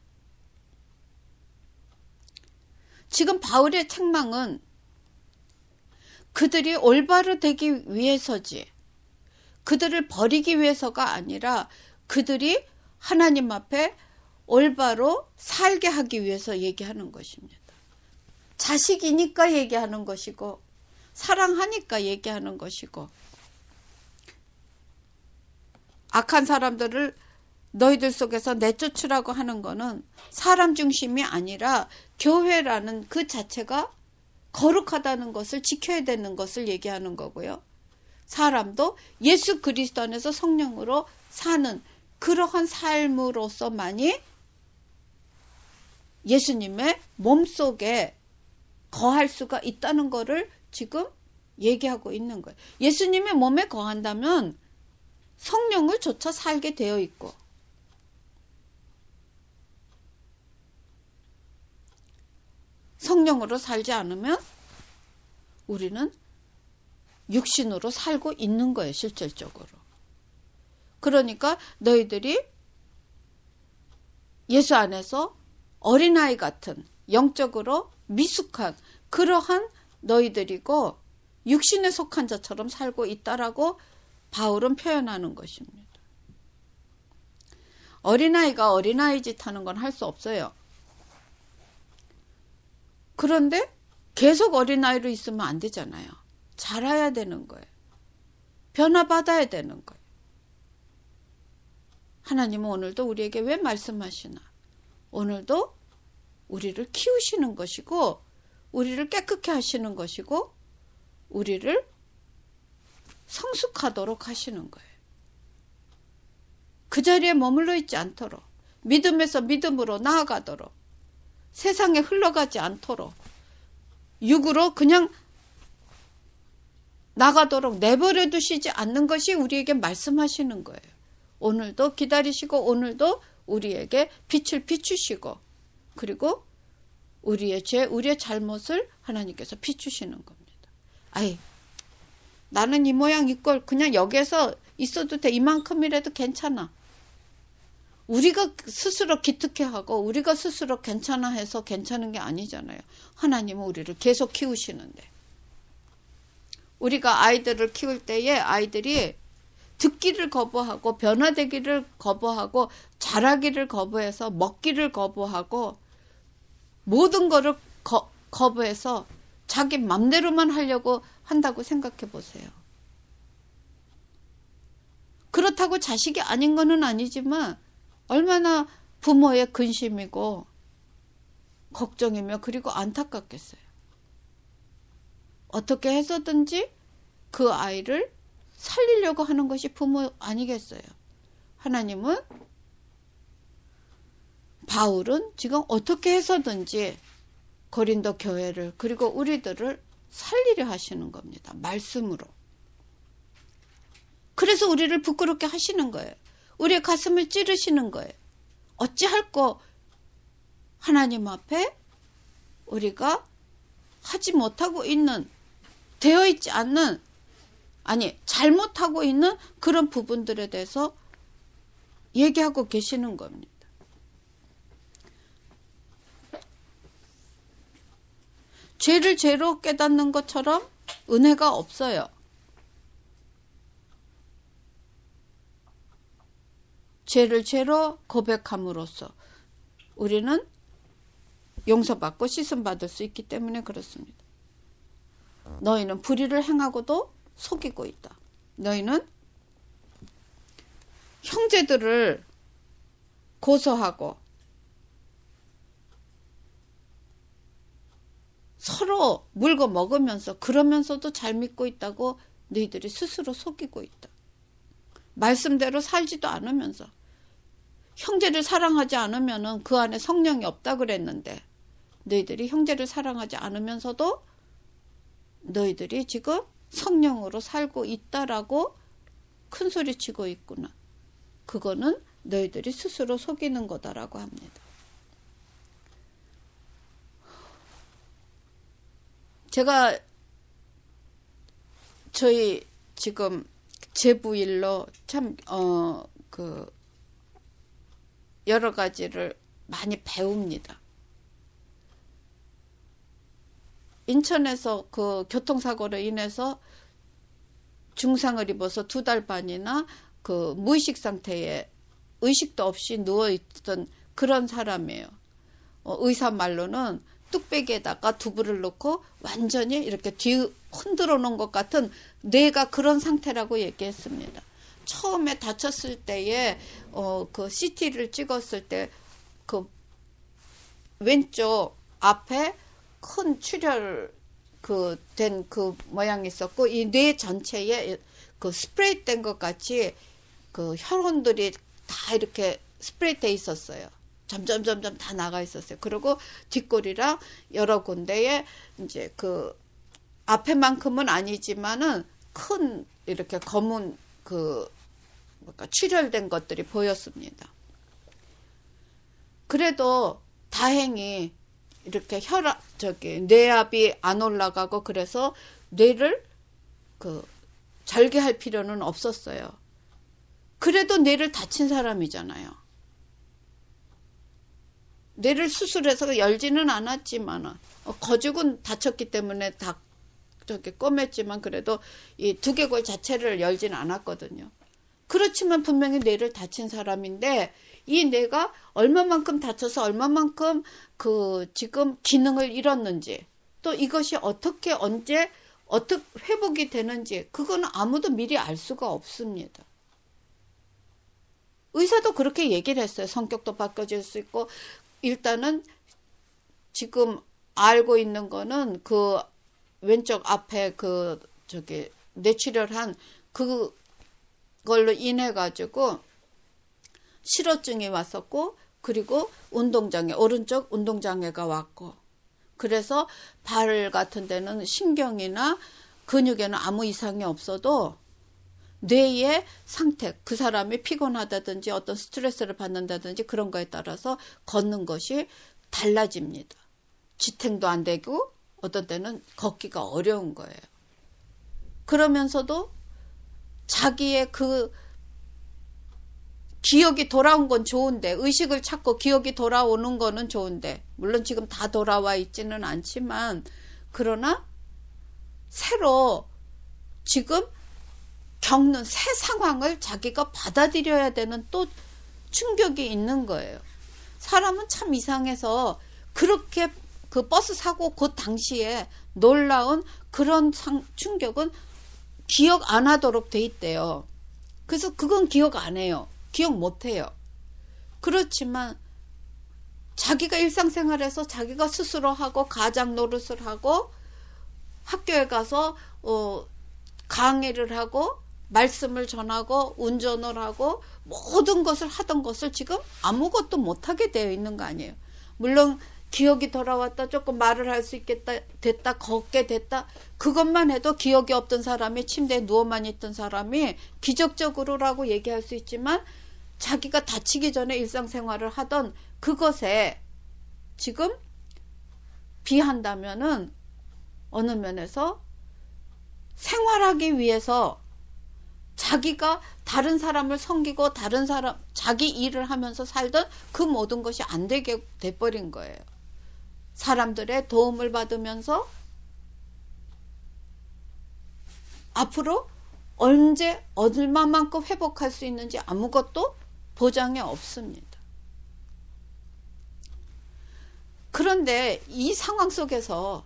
지금 바울의 책망은 그들이 올바로 되기 위해서지, 그들을 버리기 위해서가 아니라 그들이 하나님 앞에 올바로 살게 하기 위해서 얘기하는 것입니다. 자식이니까 얘기하는 것이고, 사랑하니까 얘기하는 것이고, 악한 사람들을 너희들 속에서 내쫓으라고 하는 거는 사람 중심이 아니라 교회라는 그 자체가 거룩하다는 것을 지켜야 되는 것을 얘기하는 거고요. 사람도 예수 그리스도 안에서 성령으로 사는 그러한 삶으로서만이 예수님의 몸속에 거할 수가 있다는 것을 지금 얘기하고 있는 거예요. 예수님의 몸에 거한다면 성령을 조차 살게 되어 있고, 성령으로 살지 않으면 우리는 육신으로 살고 있는 거예요, 실질적으로. 그러니까 너희들이 예수 안에서 어린아이 같은 영적으로 미숙한 그러한 너희들이고 육신에 속한 자처럼 살고 있다라고 바울은 표현하는 것입니다. 어린아이가 어린아이 짓 하는 건 할 수 없어요. 그런데 계속 어린아이로 있으면 안 되잖아요. 자라야 되는 거예요. 변화받아야 되는 거예요. 하나님은 오늘도 우리에게 왜 말씀하시나? 오늘도 우리를 키우시는 것이고, 우리를 깨끗게 하시는 것이고, 우리를 성숙하도록 하시는 거예요. 그 자리에 머물러 있지 않도록, 믿음에서 믿음으로 나아가도록, 세상에 흘러가지 않도록, 육으로 그냥 나가도록 내버려 두시지 않는 것이 우리에게 말씀하시는 거예요. 오늘도 기다리시고, 오늘도 우리에게 빛을 비추시고, 그리고 우리의 죄, 우리의 잘못을 하나님께서 비추시는 겁니다. 아이, 나는 이 모양 이 꼴 그냥 여기에서 있어도 돼. 이만큼이라도 괜찮아. 우리가 스스로 기특해하고 우리가 스스로 괜찮아 해서 괜찮은 게 아니잖아요. 하나님은 우리를 계속 키우시는데. 우리가 아이들을 키울 때에 아이들이 듣기를 거부하고 변화되기를 거부하고 자라기를 거부해서 먹기를 거부하고 모든 거를 거부해서 자기 맘대로만 하려고 한다고 생각해 보세요. 그렇다고 자식이 아닌 거는 아니지만 얼마나 부모의 근심이고 걱정이며 그리고 안타깝겠어요. 어떻게 해서든지 그 아이를 살리려고 하는 것이 부모 아니겠어요. 하나님은, 바울은 지금 어떻게 해서든지 고린도 교회를 그리고 우리들을 살리려 하시는 겁니다. 말씀으로. 그래서 우리를 부끄럽게 하시는 거예요. 우리의 가슴을 찌르시는 거예요. 어찌할꼬 하나님 앞에 우리가 하지 못하고 있는, 되어 있지 않는, 아니 잘못하고 있는 그런 부분들에 대해서 얘기하고 계시는 겁니다. 죄를 죄로 깨닫는 것처럼 은혜가 없어요. 죄를 죄로 고백함으로써 우리는 용서받고 씻음받을 수 있기 때문에 그렇습니다. 너희는 불의를 행하고도 속이고 있다. 너희는 형제들을 고소하고 서로 물고 먹으면서 그러면서도 잘 믿고 있다고 너희들이 스스로 속이고 있다. 말씀대로 살지도 않으면서 형제를 사랑하지 않으면 그 안에 성령이 없다 그랬는데 너희들이 형제를 사랑하지 않으면서도 너희들이 지금 성령으로 살고 있다라고 큰 소리치고 있구나. 그거는 너희들이 스스로 속이는 거다라고 합니다. 제가 저희 지금 제부일로 참, 여러 가지를 많이 배웁니다. 인천에서 그 교통사고로 인해서 중상을 입어서 2달 반이나 그 무의식 상태에 의식도 없이 누워있던 그런 사람이에요. 의사 말로는 뚝배기에다가 두부를 넣고 완전히 이렇게 뒤 흔들어 놓은 것 같은 뇌가 그런 상태라고 얘기했습니다. 처음에 다쳤을 때에 그 CT를 찍었을 때 그 왼쪽 앞에 큰 출혈 된 그 모양이 있었고 이 뇌 전체에 그 스프레이 된 것 같이 그 혈흔들이 다 이렇게 스프레이 돼 있었어요. 점점 다 나가 있었어요. 그리고 뒷골이랑 여러 군데에 이제 그 앞에만큼은 아니지만은 큰 이렇게 검은 출혈된 것들이 보였습니다. 그래도 다행히 이렇게 뇌압이 안 올라가고 그래서 뇌를 절개할 필요는 없었어요. 그래도 뇌를 다친 사람이잖아요. 뇌를 수술해서 열지는 않았지만 거죽은 다쳤기 때문에 다 꼬맸지만 그래도 이 두개골 자체를 열지는 않았거든요. 그렇지만 분명히 뇌를 다친 사람인데 이 뇌가 얼마만큼 다쳐서 얼마만큼 지금 기능을 잃었는지 또 이것이 언제 회복이 되는지 그거는 아무도 미리 알 수가 없습니다. 의사도 그렇게 얘기를 했어요. 성격도 바뀌어질 수 있고 일단은 지금 알고 있는 거는 그 왼쪽 앞에 뇌출혈한 그걸로 인해 가지고 실어증이 왔었고 그리고 오른쪽 운동장애가 왔고 그래서 발 같은 데는 신경이나 근육에는 아무 이상이 없어도 뇌의 상태, 그 사람이 피곤하다든지 어떤 스트레스를 받는다든지 그런 거에 따라서 걷는 것이 달라집니다. 지탱도 안 되고 어떤 때는 걷기가 어려운 거예요. 그러면서도 자기의 기억이 돌아온 건 좋은데 의식을 찾고 기억이 돌아오는 거는 좋은데 물론 지금 다 돌아와 있지는 않지만 그러나 새로 지금 겪는 새 상황을 자기가 받아들여야 되는 또 충격이 있는 거예요. 사람은 참 이상해서 그렇게 그 버스 사고 그 당시에 놀라운 그런 충격은 기억 안 하도록 돼 있대요. 그래서 그건 기억 안 해요. 기억 못 해요. 그렇지만 자기가 일상생활에서 자기가 스스로 하고 가장 노릇을 하고 학교에 가서 강의를 하고 말씀을 전하고 운전을 하고 모든 것을 하던 것을 지금 아무것도 못하게 되어 있는 거 아니에요. 물론 기억이 돌아왔다 조금 말을 할 수 있겠다 됐다 걷게 됐다 그것만 해도 기억이 없던 사람이 침대에 누워만 있던 사람이 기적적으로라고 얘기할 수 있지만 자기가 다치기 전에 일상생활을 하던 그것에 지금 비한다면은 어느 면에서 생활하기 위해서 자기가 다른 사람을 섬기고 자기 일을 하면서 살던 그 모든 것이 안 되게 돼버린 거예요. 사람들의 도움을 받으면서 앞으로 언제 얼마만큼 회복할 수 있는지 아무것도 보장이 없습니다. 그런데 이 상황 속에서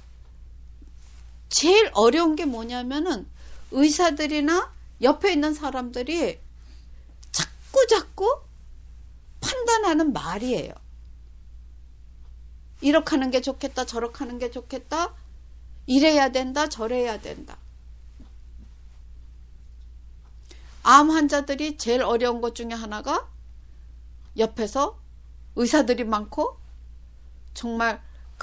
제일 어려운 게 뭐냐면은 의사들이나 옆에 있는 사람들이 자꾸 판단하는 말이에요. 이렇게 하는 게 좋겠다, 저렇게 하는 게 좋겠다, 이래야 된다, 저래야 된다. 암 환자들이 제일 어려운 것 중에 하나가 옆에서 의사들이 많고 정말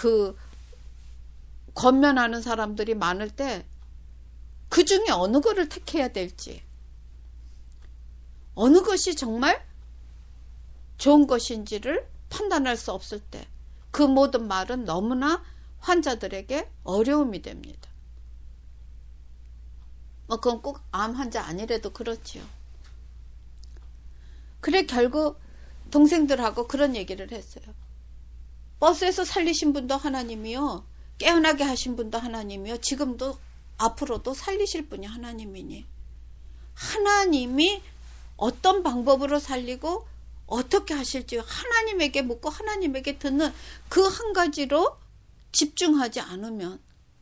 권면하는 사람들이 많을 때 그 중에 어느 거를 택해야 될지, 어느 것이 정말 좋은 것인지를 판단할 수 없을 때 그 모든 말은 너무나 환자들에게 어려움이 됩니다. 그건 꼭 암 환자 아니래도 그렇지요. 그래 결국 동생들하고 그런 얘기를 했어요. 버스에서 살리신 분도 하나님이요. 깨어나게 하신 분도 하나님이요. 지금도 앞으로도 살리실 분이 하나님이니 하나님이 어떤 방법으로 살리고 어떻게 하실지 하나님에게 묻고 하나님에게 듣는 그 한 가지로 집중하지 않으면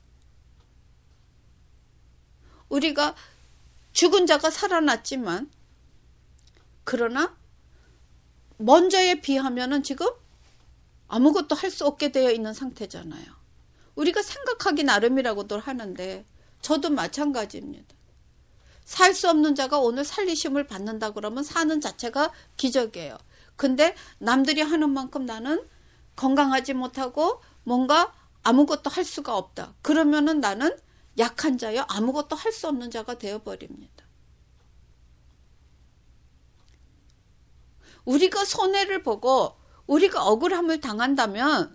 우리가 죽은 자가 살아났지만 그러나 먼저에 비하면은 지금 아무것도 할 수 없게 되어 있는 상태잖아요. 우리가 생각하기 나름이라고도 하는데 저도 마찬가지입니다. 살 수 없는 자가 오늘 살리심을 받는다 그러면 사는 자체가 기적이에요. 근데 남들이 하는 만큼 나는 건강하지 못하고 뭔가 아무것도 할 수가 없다. 그러면은 나는 약한 자여 아무것도 할 수 없는 자가 되어버립니다. 우리가 손해를 보고 우리가 억울함을 당한다면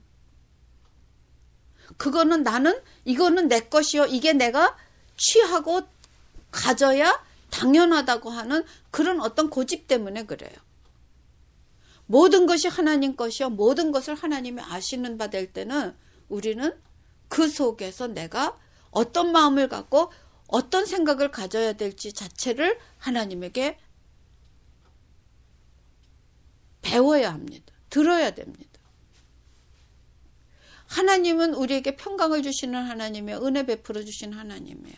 그거는 나는 이거는 내 것이요. 이게 내가 취하고 가져야 당연하다고 하는 그런 어떤 고집 때문에 그래요. 모든 것이 하나님 것이요. 모든 것을 하나님이 아시는 바 될 때는 우리는 그 속에서 내가 어떤 마음을 갖고 어떤 생각을 가져야 될지 자체를 하나님에게 배워야 합니다. 들어야 됩니다. 하나님은 우리에게 평강을 주시는 하나님이에요. 은혜 베풀어 주시는 하나님이에요.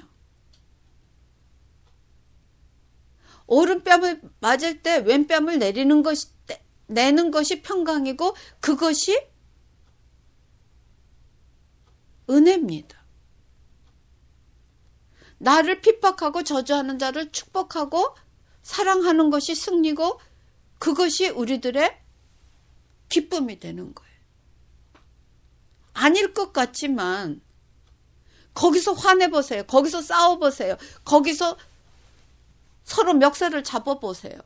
오른뺨을 맞을 때 왼뺨을 내는 것이 평강이고 그것이 은혜입니다. 나를 핍박하고 저주하는 자를 축복하고 사랑하는 것이 승리고 그것이 우리들의 기쁨이 되는 거예요. 아닐 것 같지만 거기서 화내보세요. 거기서 싸워보세요. 거기서 서로 멱살을 잡아보세요.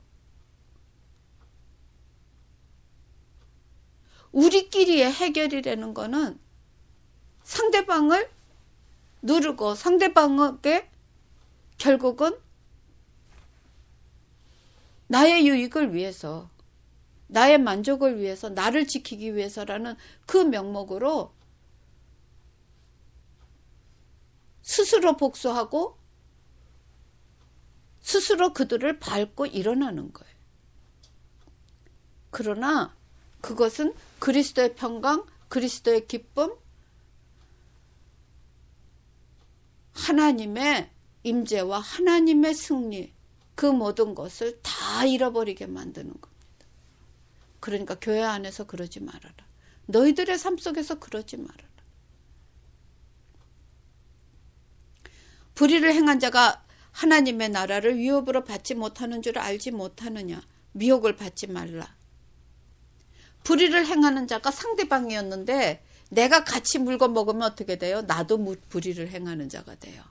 우리끼리의 해결이라는 거는 상대방을 누르고 상대방에게 결국은 나의 유익을 위해서 나의 만족을 위해서 나를 지키기 위해서라는 그 명목으로 스스로 복수하고 스스로 그들을 밟고 일어나는 거예요. 그러나 그것은 그리스도의 평강, 그리스도의 기쁨, 하나님의 임재와 하나님의 승리 그 모든 것을 다 잃어버리게 만드는 겁니다. 그러니까 교회 안에서 그러지 말아라. 너희들의 삶 속에서 그러지 말아라. 불의를 행한 자가 하나님의 나라를 위협으로 받지 못하는 줄 알지 못하느냐. 미혹을 받지 말라. 불의를 행하는 자가 상대방이었는데 내가 같이 물건 먹으면 어떻게 돼요? 나도 불의를 행하는 자가 돼요.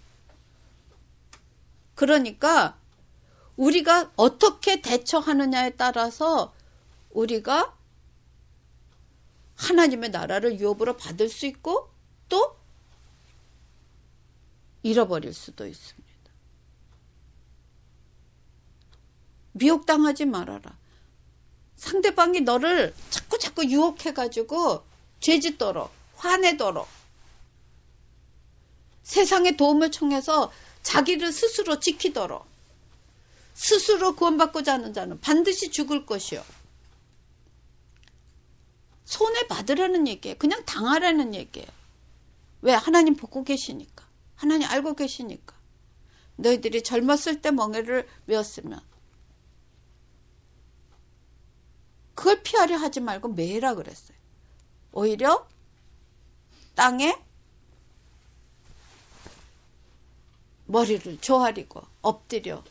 그러니까 우리가 어떻게 대처하느냐에 따라서 우리가 하나님의 나라를 유업으로 받을 수 있고 또 잃어버릴 수도 있습니다. 미혹당하지 말아라. 상대방이 너를 자꾸 유혹해가지고 죄짓도록 화내도록 세상의 도움을 청해서 자기를 스스로 지키도록 스스로 구원받고자 하는 자는 반드시 죽을 것이요. 손해받으라는 얘기예요. 그냥 당하라는 얘기예요. 왜? 하나님 보고 계시니까. 하나님 알고 계시니까. 너희들이 젊었을 때 멍에를 메었으면 그걸 피하려 하지 말고 매라 그랬어요. 오히려 땅에 머리를 조아리고 엎드려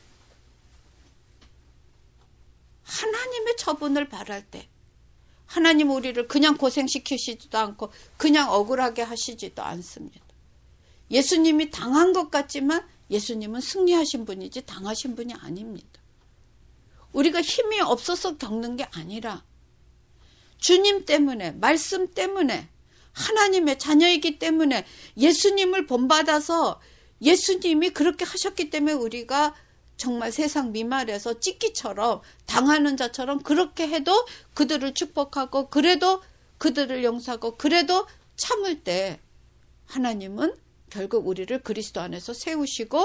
하나님의 처분을 바랄 때 하나님 우리를 그냥 고생시키시지도 않고 그냥 억울하게 하시지도 않습니다. 예수님이 당한 것 같지만 예수님은 승리하신 분이지 당하신 분이 아닙니다. 우리가 힘이 없어서 겪는 게 아니라 주님 때문에 말씀 때문에 하나님의 자녀이기 때문에 예수님을 본받아서 예수님이 그렇게 하셨기 때문에 우리가 정말 세상 미말에서 찢기처럼 당하는 자처럼 그렇게 해도 그들을 축복하고 그래도 그들을 용서하고 그래도 참을 때 하나님은 결국 우리를 그리스도 안에서 세우시고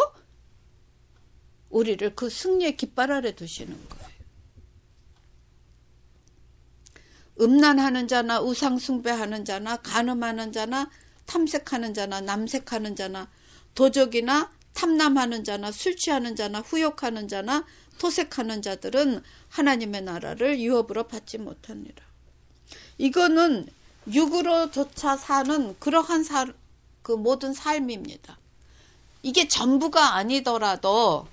우리를 그 승리의 깃발 아래 두시는 거예요. 음란하는 자나 우상 숭배하는 자나 간음하는 자나 탐색하는 자나 남색하는 자나 도적이나 탐남하는 자나 술 취하는 자나 후욕하는 자나 토색하는 자들은 하나님의 나라를 유업으로 받지 못하니라. 이거는 육으로조차 사는 그러한 그 모든 삶입니다. 이게 전부가 아니더라도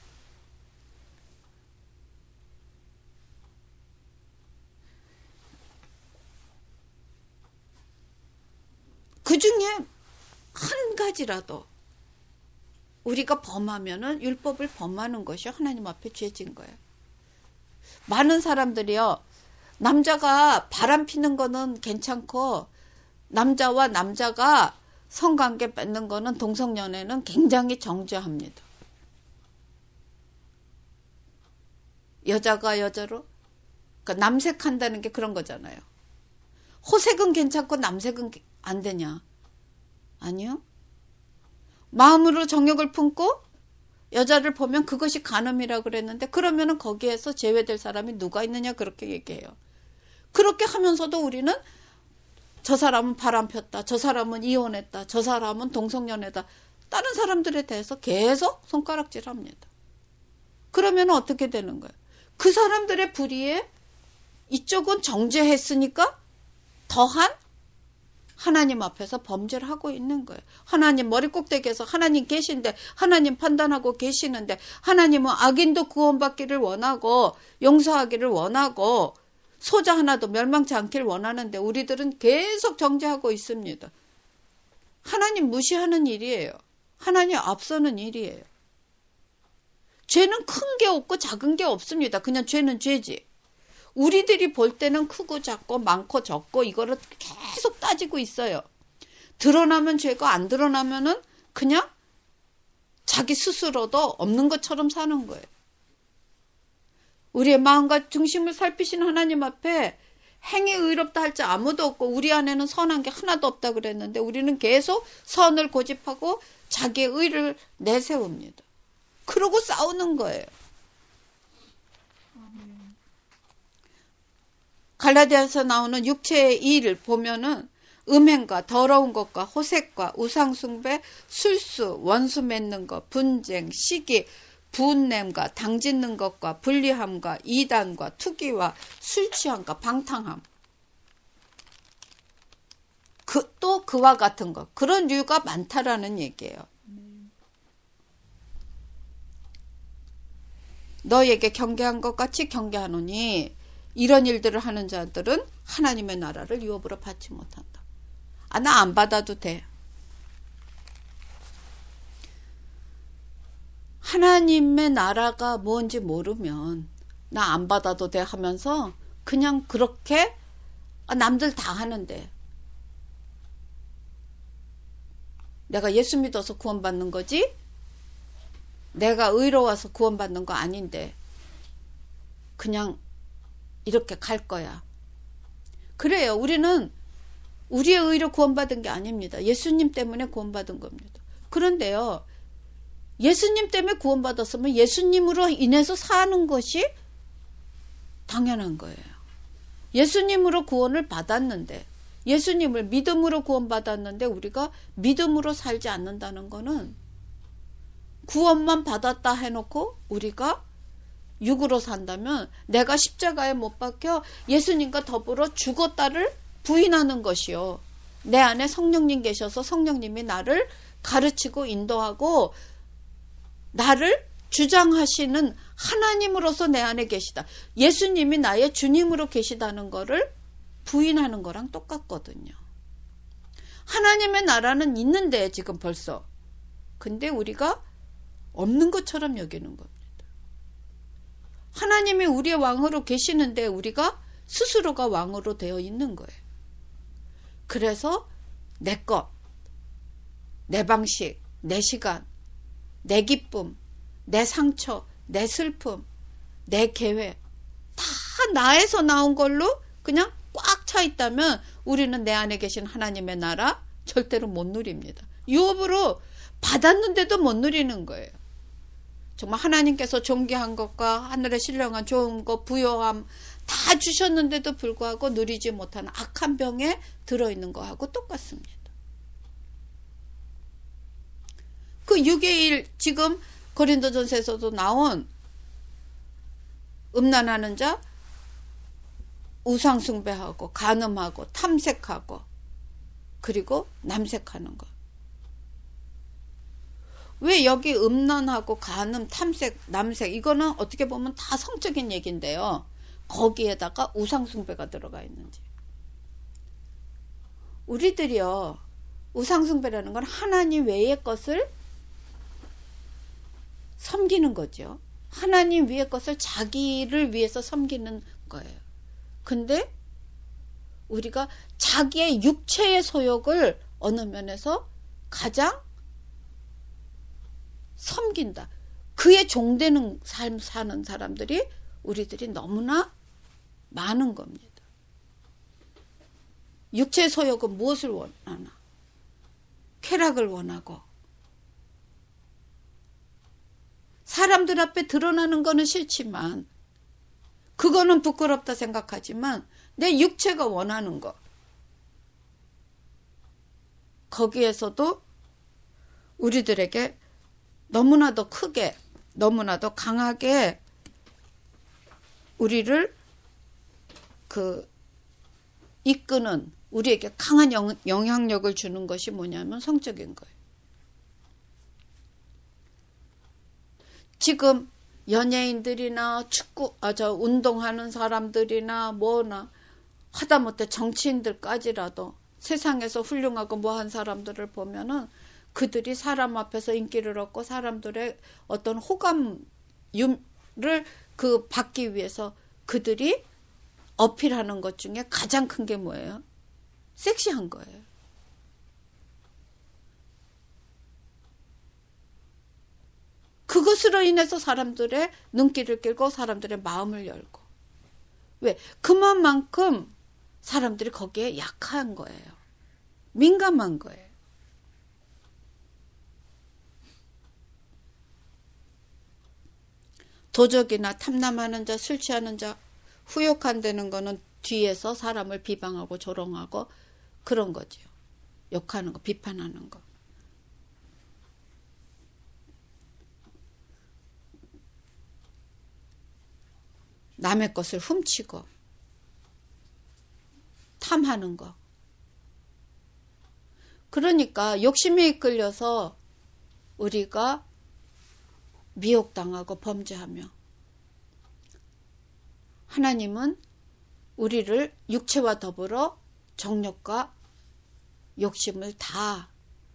그 중에 한 가지라도 우리가 범하면은 율법을 범하는 것이 하나님 앞에 죄진 거예요. 많은 사람들이요, 남자가 바람 피는 거는 괜찮고 남자와 남자가 성관계 맺는 거는 동성연애는 굉장히 정죄합니다. 여자가 여자로, 그러니까 남색한다는 게 그런 거잖아요. 호색은 괜찮고 남색은 안 되냐? 아니요. 마음으로 정욕을 품고 여자를 보면 그것이 간음이라고 그랬는데 그러면은 거기에서 제외될 사람이 누가 있느냐 그렇게 얘기해요. 그렇게 하면서도 우리는 저 사람은 바람 폈다, 저 사람은 이혼했다, 저 사람은 동성연애다, 다른 사람들에 대해서 계속 손가락질합니다. 그러면 어떻게 되는 거예요? 그 사람들의 불의에 이쪽은 정죄했으니까 더한 하나님 앞에서 범죄를 하고 있는 거예요. 하나님 머리 꼭대기에서 하나님 계신데, 하나님 판단하고 계시는데, 하나님은 악인도 구원받기를 원하고 용서하기를 원하고 소자 하나도 멸망치 않기를 원하는데 우리들은 계속 정죄하고 있습니다. 하나님 무시하는 일이에요. 하나님 앞서는 일이에요. 죄는 큰 게 없고 작은 게 없습니다. 그냥 죄는 죄지. 우리들이 볼 때는 크고 작고 많고 적고 이거를 계속 따지고 있어요. 드러나면 죄고 안 드러나면은 그냥 자기 스스로도 없는 것처럼 사는 거예요. 우리의 마음과 중심을 살피신 하나님 앞에 행위 의롭다 할 자 아무도 없고 우리 안에는 선한 게 하나도 없다 그랬는데 우리는 계속 선을 고집하고 자기의 의를 내세웁니다. 그러고 싸우는 거예요. 갈라디아에서 나오는 육체의 일을 보면은 음행과 더러운 것과 호색과 우상숭배, 술수, 원수 맺는 것, 분쟁, 시기, 분냄과 당짓는 것과 불리함과 이단과 투기와 술취함과 방탕함. 또 그와 같은 것. 그런 류가 많다라는 얘기예요. 너에게 경계한 것 같이 경계하노니 이런 일들을 하는 자들은 하나님의 나라를 유업으로 받지 못한다. 아, 나 안 받아도 돼. 하나님의 나라가 뭔지 모르면 나 안 받아도 돼 하면서 그냥 그렇게 남들 다 하는데 내가 예수 믿어서 구원받는 거지? 내가 의로워서 구원받는 거 아닌데 그냥 이렇게 갈 거야. 그래요. 우리는 우리의 의로 구원받은 게 아닙니다. 예수님 때문에 구원받은 겁니다. 그런데요. 예수님 때문에 구원받았으면 예수님으로 인해서 사는 것이 당연한 거예요. 예수님으로 구원을 받았는데 예수님을 믿음으로 구원받았는데 우리가 믿음으로 살지 않는다는 거는 구원만 받았다 해놓고 우리가 육으로 산다면 내가 십자가에 못 박혀 예수님과 더불어 죽었다를 부인하는 것이요. 내 안에 성령님 계셔서 성령님이 나를 가르치고 인도하고 나를 주장하시는 하나님으로서 내 안에 계시다. 예수님이 나의 주님으로 계시다는 거를 부인하는 거랑 똑같거든요. 하나님의 나라는 있는데 지금 벌써. 근데 우리가 없는 것처럼 여기는 겁니다. 하나님이 우리의 왕으로 계시는데 우리가 스스로가 왕으로 되어 있는 거예요. 그래서 내 것, 내 방식, 내 시간, 내 기쁨, 내 상처, 내 슬픔, 내 계획 다 나에서 나온 걸로 그냥 꽉 차 있다면 우리는 내 안에 계신 하나님의 나라 절대로 못 누립니다. 유업으로 받았는데도 못 누리는 거예요. 정말 하나님께서 존귀한 것과 하늘의 신령한 좋은 것, 부요함 다 주셨는데도 불구하고 누리지 못하는 악한 병에 들어있는 거하고 똑같습니다. 그 6의 1 지금 고린도전서에서도 나온 음란하는 자, 우상숭배하고 간음하고 탐색하고 그리고 남색하는 것. 왜 여기 음란하고 간음, 탐색, 남색 이거는 어떻게 보면 다 성적인 얘기인데요. 거기에다가 우상숭배가 들어가 있는지. 우리들이요. 우상숭배라는 건 하나님 외의 것을 섬기는 거죠. 하나님 위의 것을 자기를 위해서 섬기는 거예요. 근데 우리가 자기의 육체의 소욕을 어느 면에서 가장 섬긴다. 그의 종되는 삶 사는 사람들이 우리들이 너무나 많은 겁니다. 육체의 소욕은 무엇을 원하나? 쾌락을 원하고 사람들 앞에 드러나는 거는 싫지만 그거는 부끄럽다 생각하지만 내 육체가 원하는 거 거기에서도 우리들에게 너무나도 크게 너무나도 강하게 우리를 이끄는 우리에게 강한 영향력을 주는 것이 뭐냐면 성적인 거예요. 지금 연예인들이나 운동하는 사람들이나 뭐나 하다못해 정치인들까지라도 세상에서 훌륭하고 뭐한 사람들을 보면은 그들이 사람 앞에서 인기를 얻고 사람들의 어떤 호감을 받기 위해서 그들이 어필하는 것 중에 가장 큰 게 뭐예요? 섹시한 거예요. 그것으로 인해서 사람들의 눈길을 끌고 사람들의 마음을 열고. 왜? 그만큼 사람들이 거기에 약한 거예요. 민감한 거예요. 도적이나 탐남하는 자, 술 취하는 자, 후욕한다는 거는 뒤에서 사람을 비방하고 조롱하고 그런 거죠. 욕하는 거, 비판하는 거. 남의 것을 훔치고 탐하는 거. 그러니까 욕심에 이끌려서 우리가 미혹당하고 범죄하며 하나님은 우리를 육체와 더불어 정욕과 욕심을 다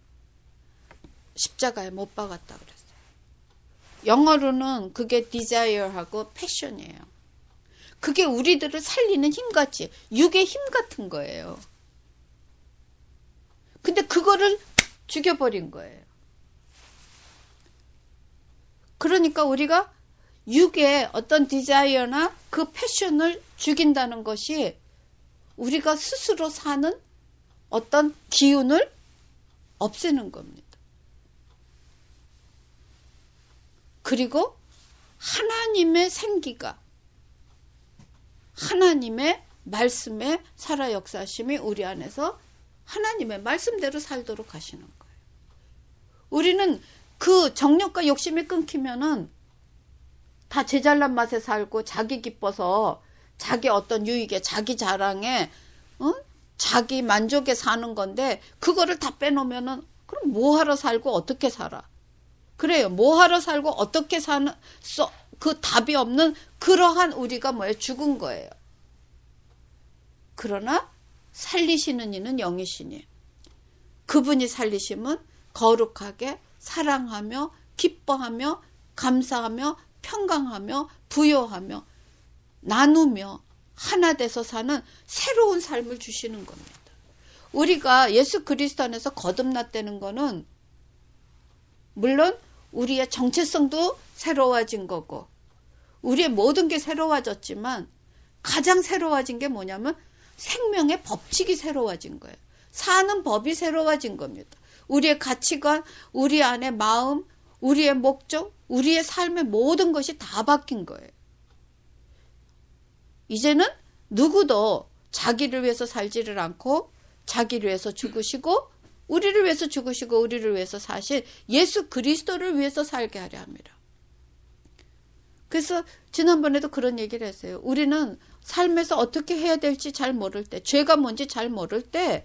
십자가에 못 박았다 그랬어요. 영어로는 그게 desire하고 passion이에요. 그게 우리들을 살리는 힘같이 육의 힘 같은 거예요. 근데 그거를 죽여버린 거예요. 그러니까 우리가 육의 어떤 디자이어나 그 패션을 죽인다는 것이 우리가 스스로 사는 어떤 기운을 없애는 겁니다. 그리고 하나님의 생기가 하나님의 말씀에 살아 역사심이 우리 안에서 하나님의 말씀대로 살도록 하시는 거예요. 우리는 그 정욕과 욕심이 끊기면은 다 제 잘난 맛에 살고 자기 기뻐서 자기 어떤 유익에 자기 자랑에 자기 만족에 사는 건데 그거를 다 빼놓으면은 그럼 뭐하러 살고 어떻게 살아? 그래요. 뭐하러 살고 어떻게 사는 그 답이 없는 그러한 우리가 뭐예요? 죽은 거예요. 그러나 살리시는 이는 영이시니 그분이 살리심은 거룩하게 사랑하며 기뻐하며 감사하며 평강하며 부요하며 나누며 하나 돼서 사는 새로운 삶을 주시는 겁니다. 우리가 예수 그리스도 안에서 거듭났다는 거는 물론 우리의 정체성도 새로워진 거고 우리의 모든 게 새로워졌지만 가장 새로워진 게 뭐냐면 생명의 법칙이 새로워진 거예요. 사는 법이 새로워진 겁니다. 우리의 가치관, 우리 안의 마음, 우리의 목적, 우리의 삶의 모든 것이 다 바뀐 거예요. 이제는 누구도 자기를 위해서 살지를 않고 자기를 위해서 죽으시고 우리를 위해서 죽으시고 우리를 위해서 사신 예수 그리스도를 위해서 살게 하려 합니다. 그래서 지난번에도 그런 얘기를 했어요. 우리는 삶에서 어떻게 해야 될지 잘 모를 때, 죄가 뭔지 잘 모를 때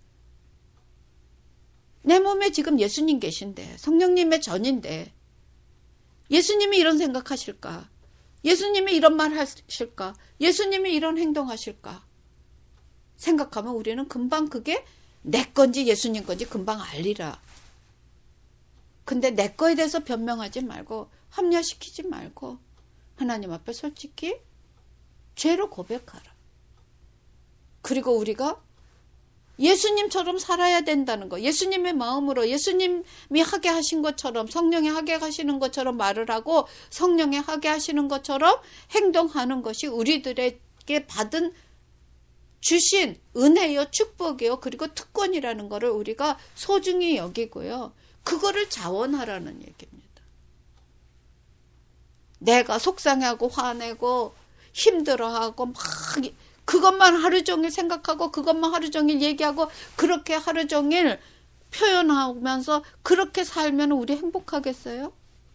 내 몸에 지금 예수님 계신데, 성령님의 전인데 예수님이 이런 생각하실까? 예수님이 이런 말 하실까? 예수님이 이런 행동하실까? 생각하면 우리는 금방 그게 내 건지 예수님 건지 금방 알리라. 근데 내 거에 대해서 변명하지 말고 합리화시키지 말고 하나님 앞에 솔직히 죄로 고백하라. 그리고 우리가 예수님처럼 살아야 된다는 거. 예수님의 마음으로 예수님이 하게 하신 것처럼 성령이 하게 하시는 것처럼 말을 하고 성령이 하게 하시는 것처럼 행동하는 것이 우리들에게 받은 주신 은혜요 축복이요 그리고 특권이라는 것을 우리가 소중히 여기고요. 그거를 자원하라는 얘기입니다. 내가 속상해하고 화내고 힘들어하고 막 그것만 하루 종일 생각하고 그것만 하루 종일 얘기하고 그렇게 하루 종일 표현하면서 그렇게 살면 우리 행복하겠어요?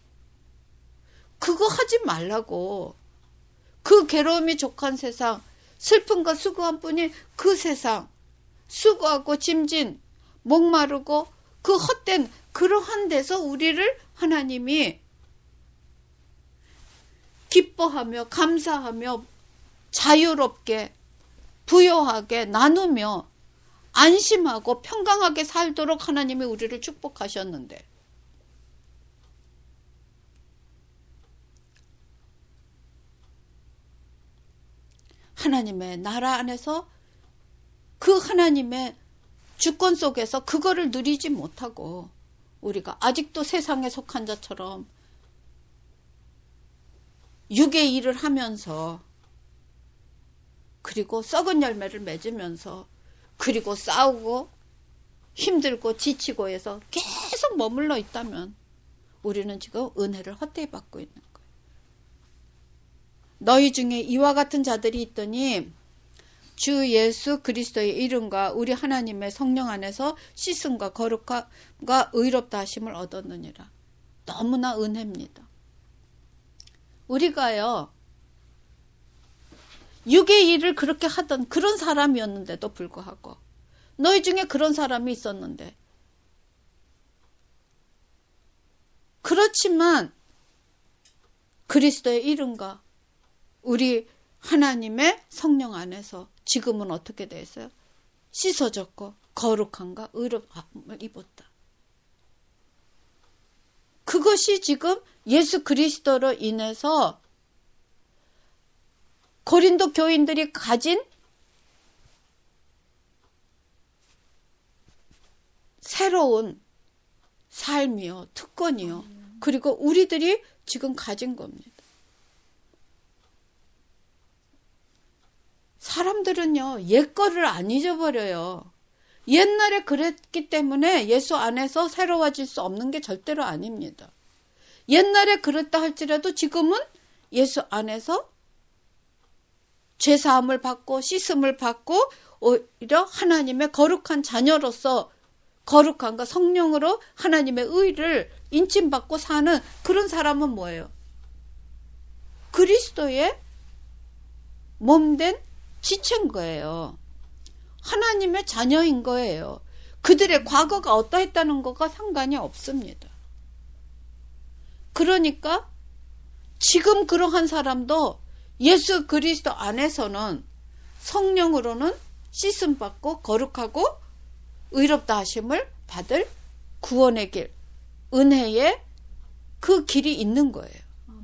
그거 하지 말라고. 그 괴로움이 족한 세상, 슬픔과 수고한 뿐이 그 세상, 수고하고 짐진, 목마르고 그 헛된 그러한 데서 우리를 하나님이 기뻐하며 감사하며 자유롭게 부요하게 나누며 안심하고 평강하게 살도록 하나님이 우리를 축복하셨는데 하나님의 나라 안에서 그 하나님의 주권 속에서 그거를 누리지 못하고 우리가 아직도 세상에 속한 자처럼 육의 일을 하면서 그리고 썩은 열매를 맺으면서 그리고 싸우고 힘들고 지치고 해서 계속 머물러 있다면 우리는 지금 은혜를 헛되이 받고 있는 거예요. 너희 중에 이와 같은 자들이 있더니 주 예수 그리스도의 이름과 우리 하나님의 성령 안에서 씻음과 거룩함과 의롭다 하심을 얻었느니라. 너무나 은혜입니다. 우리가요. 육의 일을 그렇게 하던 그런 사람이었는데도 불구하고 너희 중에 그런 사람이 있었는데 그렇지만 그리스도의 이름과 우리 하나님의 성령 안에서 지금은 어떻게 돼 있어요? 씻어졌고 거룩함과 의롭함을 입었다. 그것이 지금 예수 그리스도로 인해서 고린도 교인들이 가진 새로운 삶이요, 특권이요. 그리고 우리들이 지금 가진 겁니다. 사람들은요, 옛 거를 안 잊어버려요. 옛날에 그랬기 때문에 예수 안에서 새로워질 수 없는 게 절대로 아닙니다. 옛날에 그랬다 할지라도 지금은 예수 안에서 죄사함을 받고 씻음을 받고 오히려 하나님의 거룩한 자녀로서 거룩함과 성령으로 하나님의 의를 인침받고 사는 그런 사람은 뭐예요? 그리스도의 몸된 지체인 거예요. 하나님의 자녀인 거예요. 그들의 과거가 어떠했다는 것과 상관이 없습니다. 그러니까 지금 그러한 사람도 예수 그리스도 안에서는 성령으로는 씻음받고 거룩하고 의롭다 하심을 받을 구원의 길, 은혜의 그 길이 있는 거예요.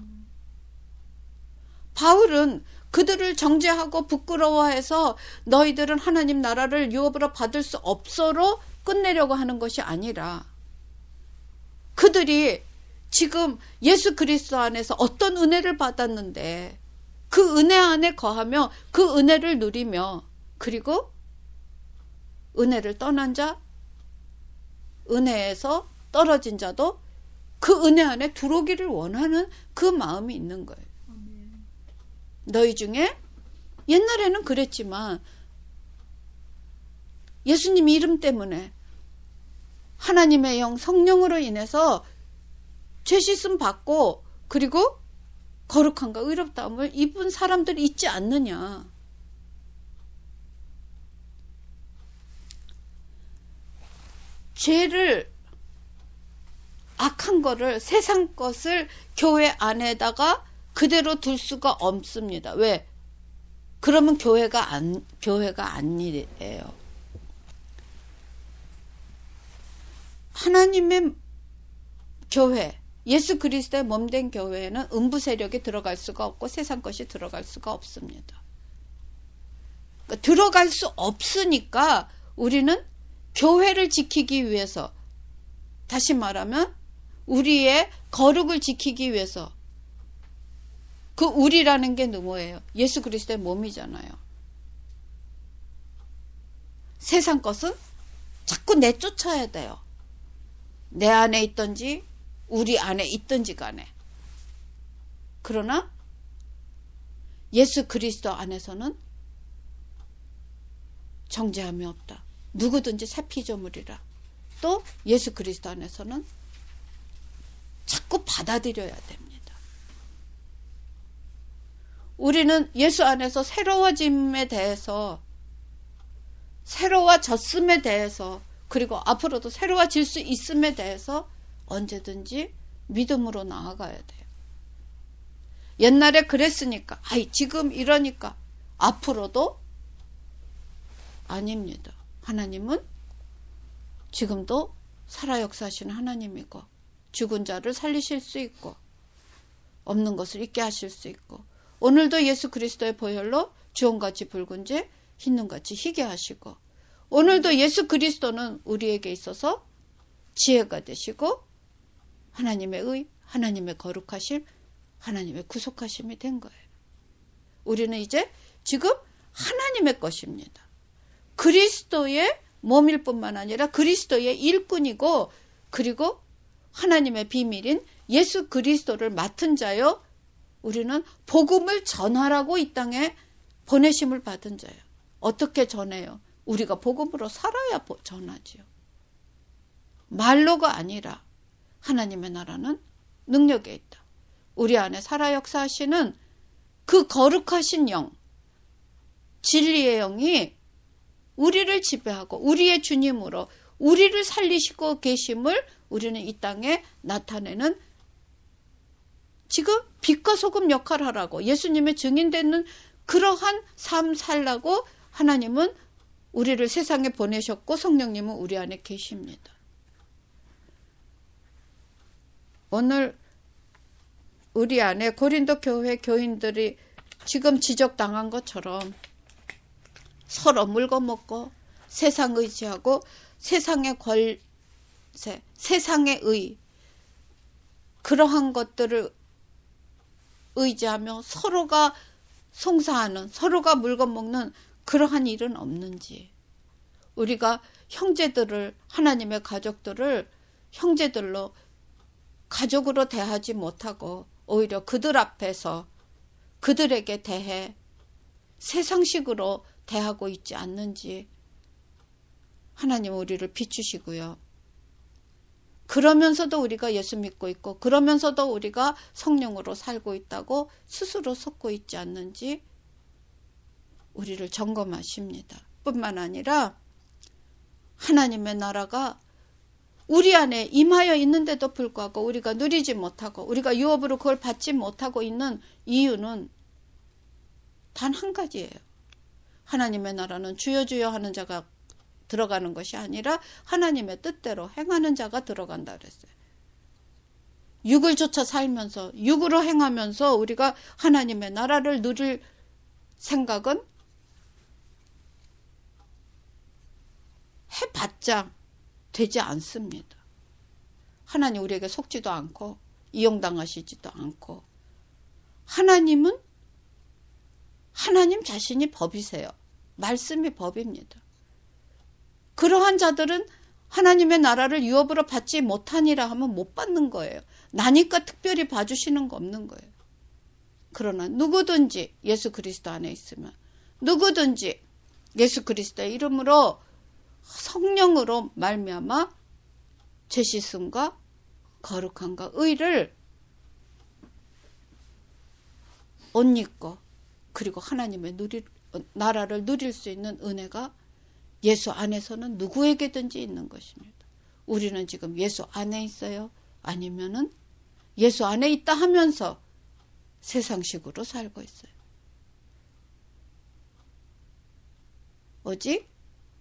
바울은 그들을 정죄하고 부끄러워해서 너희들은 하나님 나라를 유업으로 받을 수 없어로 끝내려고 하는 것이 아니라 그들이 지금 예수 그리스도 안에서 어떤 은혜를 받았는데 그 은혜 안에 거하며 그 은혜를 누리며 그리고 은혜를 떠난 자, 은혜에서 떨어진 자도 그 은혜 안에 들어오기를 원하는 그 마음이 있는 거예요. 너희 중에 옛날에는 그랬지만 예수님 이름 때문에 하나님의 영 성령으로 인해서 죄 씻음 받고 그리고 거룩함과 의롭다움을 입은 사람들이 있지 않느냐. 죄를 악한 거를 세상 것을 교회 안에다가 그대로 둘 수가 없습니다. 왜? 그러면 교회가 아니에요. 하나님의 교회, 예수 그리스도의 몸된 교회에는 음부 세력이 들어갈 수가 없고 세상 것이 들어갈 수가 없습니다. 그러니까 들어갈 수 없으니까 우리는 교회를 지키기 위해서, 다시 말하면 우리의 거룩을 지키기 위해서, 그 우리라는 게 누구예요? 예수 그리스도의 몸이잖아요. 세상 것은 자꾸 내쫓아야 돼요. 내 안에 있든지 우리 안에 있든지 간에. 그러나 예수 그리스도 안에서는 정죄함이 없다. 누구든지 새 피조물이라. 또 예수 그리스도 안에서는 자꾸 받아들여야 됩니다. 우리는 예수 안에서 새로워짐에 대해서, 새로워졌음에 대해서, 그리고 앞으로도 새로워질 수 있음에 대해서 언제든지 믿음으로 나아가야 돼요. 옛날에 그랬으니까, 지금 이러니까 앞으로도 아닙니다. 하나님은 지금도 살아 역사하시는 하나님이고 죽은 자를 살리실 수 있고 없는 것을 있게 하실 수 있고 오늘도 예수 그리스도의 보혈로 주홍같이 붉은 죄 흰눈같이 희게 하시고 오늘도 예수 그리스도는 우리에게 있어서 지혜가 되시고 하나님의 의, 하나님의 거룩하심, 하나님의 구속하심이 된 거예요. 우리는 이제 지금 하나님의 것입니다. 그리스도의 몸일 뿐만 아니라 그리스도의 일꾼이고 그리고 하나님의 비밀인 예수 그리스도를 맡은 자요. 우리는 복음을 전하라고 이 땅에 보내심을 받은 자예요. 어떻게 전해요? 우리가 복음으로 살아야 전하지요. 말로가 아니라 하나님의 나라는 능력에 있다. 우리 안에 살아 역사하시는 그 거룩하신 영, 진리의 영이 우리를 지배하고 우리의 주님으로 우리를 살리시고 계심을 우리는 이 땅에 나타내는 지금 빛과 소금 역할을 하라고 예수님의 증인되는 그러한 삶 살라고 하나님은 우리를 세상에 보내셨고 성령님은 우리 안에 계십니다. 오늘 우리 안에 고린도 교회 교인들이 지금 지적당한 것처럼 서로 물거먹고 세상 의지하고 세상의 권세, 세상의 의 그러한 것들을 의지하며 서로가 송사하는 서로가 물건먹는 그러한 일은 없는지 우리가 형제들을 하나님의 가족들을 형제들로 가족으로 대하지 못하고 오히려 그들 앞에서 그들에게 대해 세상식으로 대하고 있지 않는지 하나님 우리를 비추시고요. 그러면서도 우리가 예수 믿고 있고 그러면서도 우리가 성령으로 살고 있다고 스스로 속고 있지 않는지 우리를 점검하십니다. 뿐만 아니라 하나님의 나라가 우리 안에 임하여 있는데도 불구하고 우리가 누리지 못하고 우리가 유업으로 그걸 받지 못하고 있는 이유는 단 한 가지예요. 하나님의 나라는 주여 주여 하는 자가 들어가는 것이 아니라 하나님의 뜻대로 행하는 자가 들어간다 그랬어요. 육을 쫓아 살면서 육으로 행하면서 우리가 하나님의 나라를 누릴 생각은 해봤자 되지 않습니다. 하나님 우리에게 속지도 않고 이용당하시지도 않고. 하나님은 하나님 자신이 법이세요. 말씀이 법입니다. 그러한 자들은 하나님의 나라를 유업으로 받지 못하니라 하면 못 받는 거예요. 나니까 특별히 봐주시는 거 없는 거예요. 그러나 누구든지 예수 그리스도 안에 있으면, 누구든지 예수 그리스도의 이름으로 성령으로 말미암아 죄 씻음과 거룩함과 의를 옷 입고 그리고 하나님의 나라를 누릴 수 있는 은혜가 예수 안에서는 누구에게든지 있는 것입니다. 우리는 지금 예수 안에 있어요? 아니면은 예수 안에 있다 하면서 세상식으로 살고 있어요. 오직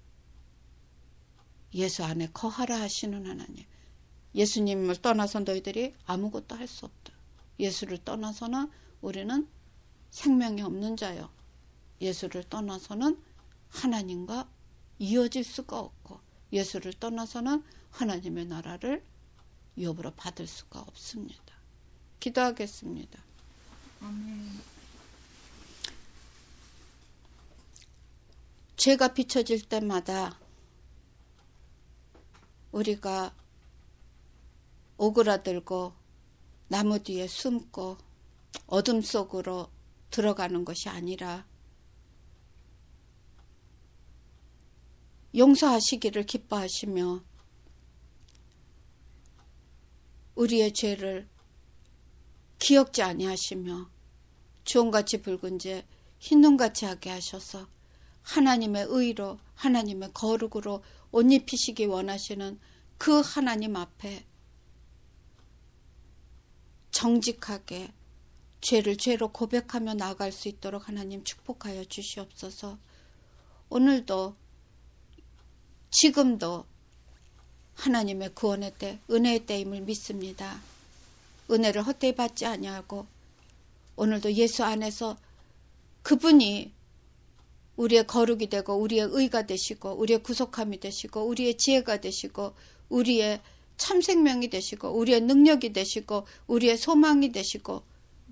예수 안에 거하라 하시는 하나님. 예수님을 떠나서 너희들이 아무것도 할 수 없다. 예수를 떠나서는 우리는 생명이 없는 자요. 예수를 떠나서는 하나님과 이어질 수가 없고, 예수를 떠나서는 하나님의 나라를 유업으로 받을 수가 없습니다. 기도하겠습니다. 아멘. 죄가 비춰질 때마다 우리가 오그라들고 나무 뒤에 숨고 어둠 속으로 들어가는 것이 아니라 용서하시기를 기뻐하시며 우리의 죄를 기억지 아니하시며 주홍같이 붉은 죄 흰눈같이 하게 하셔서 하나님의 의로 하나님의 거룩으로 옷 입히시기 원하시는 그 하나님 앞에 정직하게 죄를 죄로 고백하며 나아갈 수 있도록 하나님 축복하여 주시옵소서. 오늘도 지금도 하나님의 구원의 때, 은혜의 때임을 믿습니다. 은혜를 헛되이 받지 아니하고 오늘도 예수 안에서 그분이 우리의 거룩이 되고 우리의 의가 되시고 우리의 구속함이 되시고 우리의 지혜가 되시고 우리의 참생명이 되시고 우리의 능력이 되시고 우리의 소망이 되시고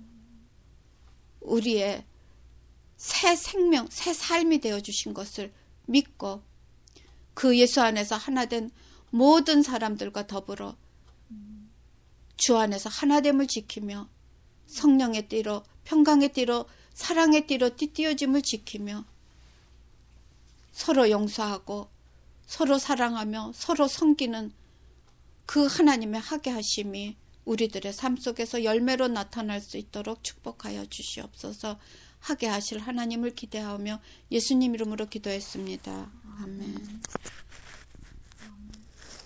우리의 새 생명, 새 삶이 되어주신 것을 믿고 그 예수 안에서 하나된 모든 사람들과 더불어 주 안에서 하나됨을 지키며 성령의 띠로, 평강의 띠로, 사랑의 띠로 띠띠어짐을 지키며 서로 용서하고 서로 사랑하며 서로 섬기는 그 하나님의 하게 하심이 우리들의 삶 속에서 열매로 나타날 수 있도록 축복하여 주시옵소서. 하게 하실 하나님을 기대하며 예수님 이름으로 기도했습니다. 아멘.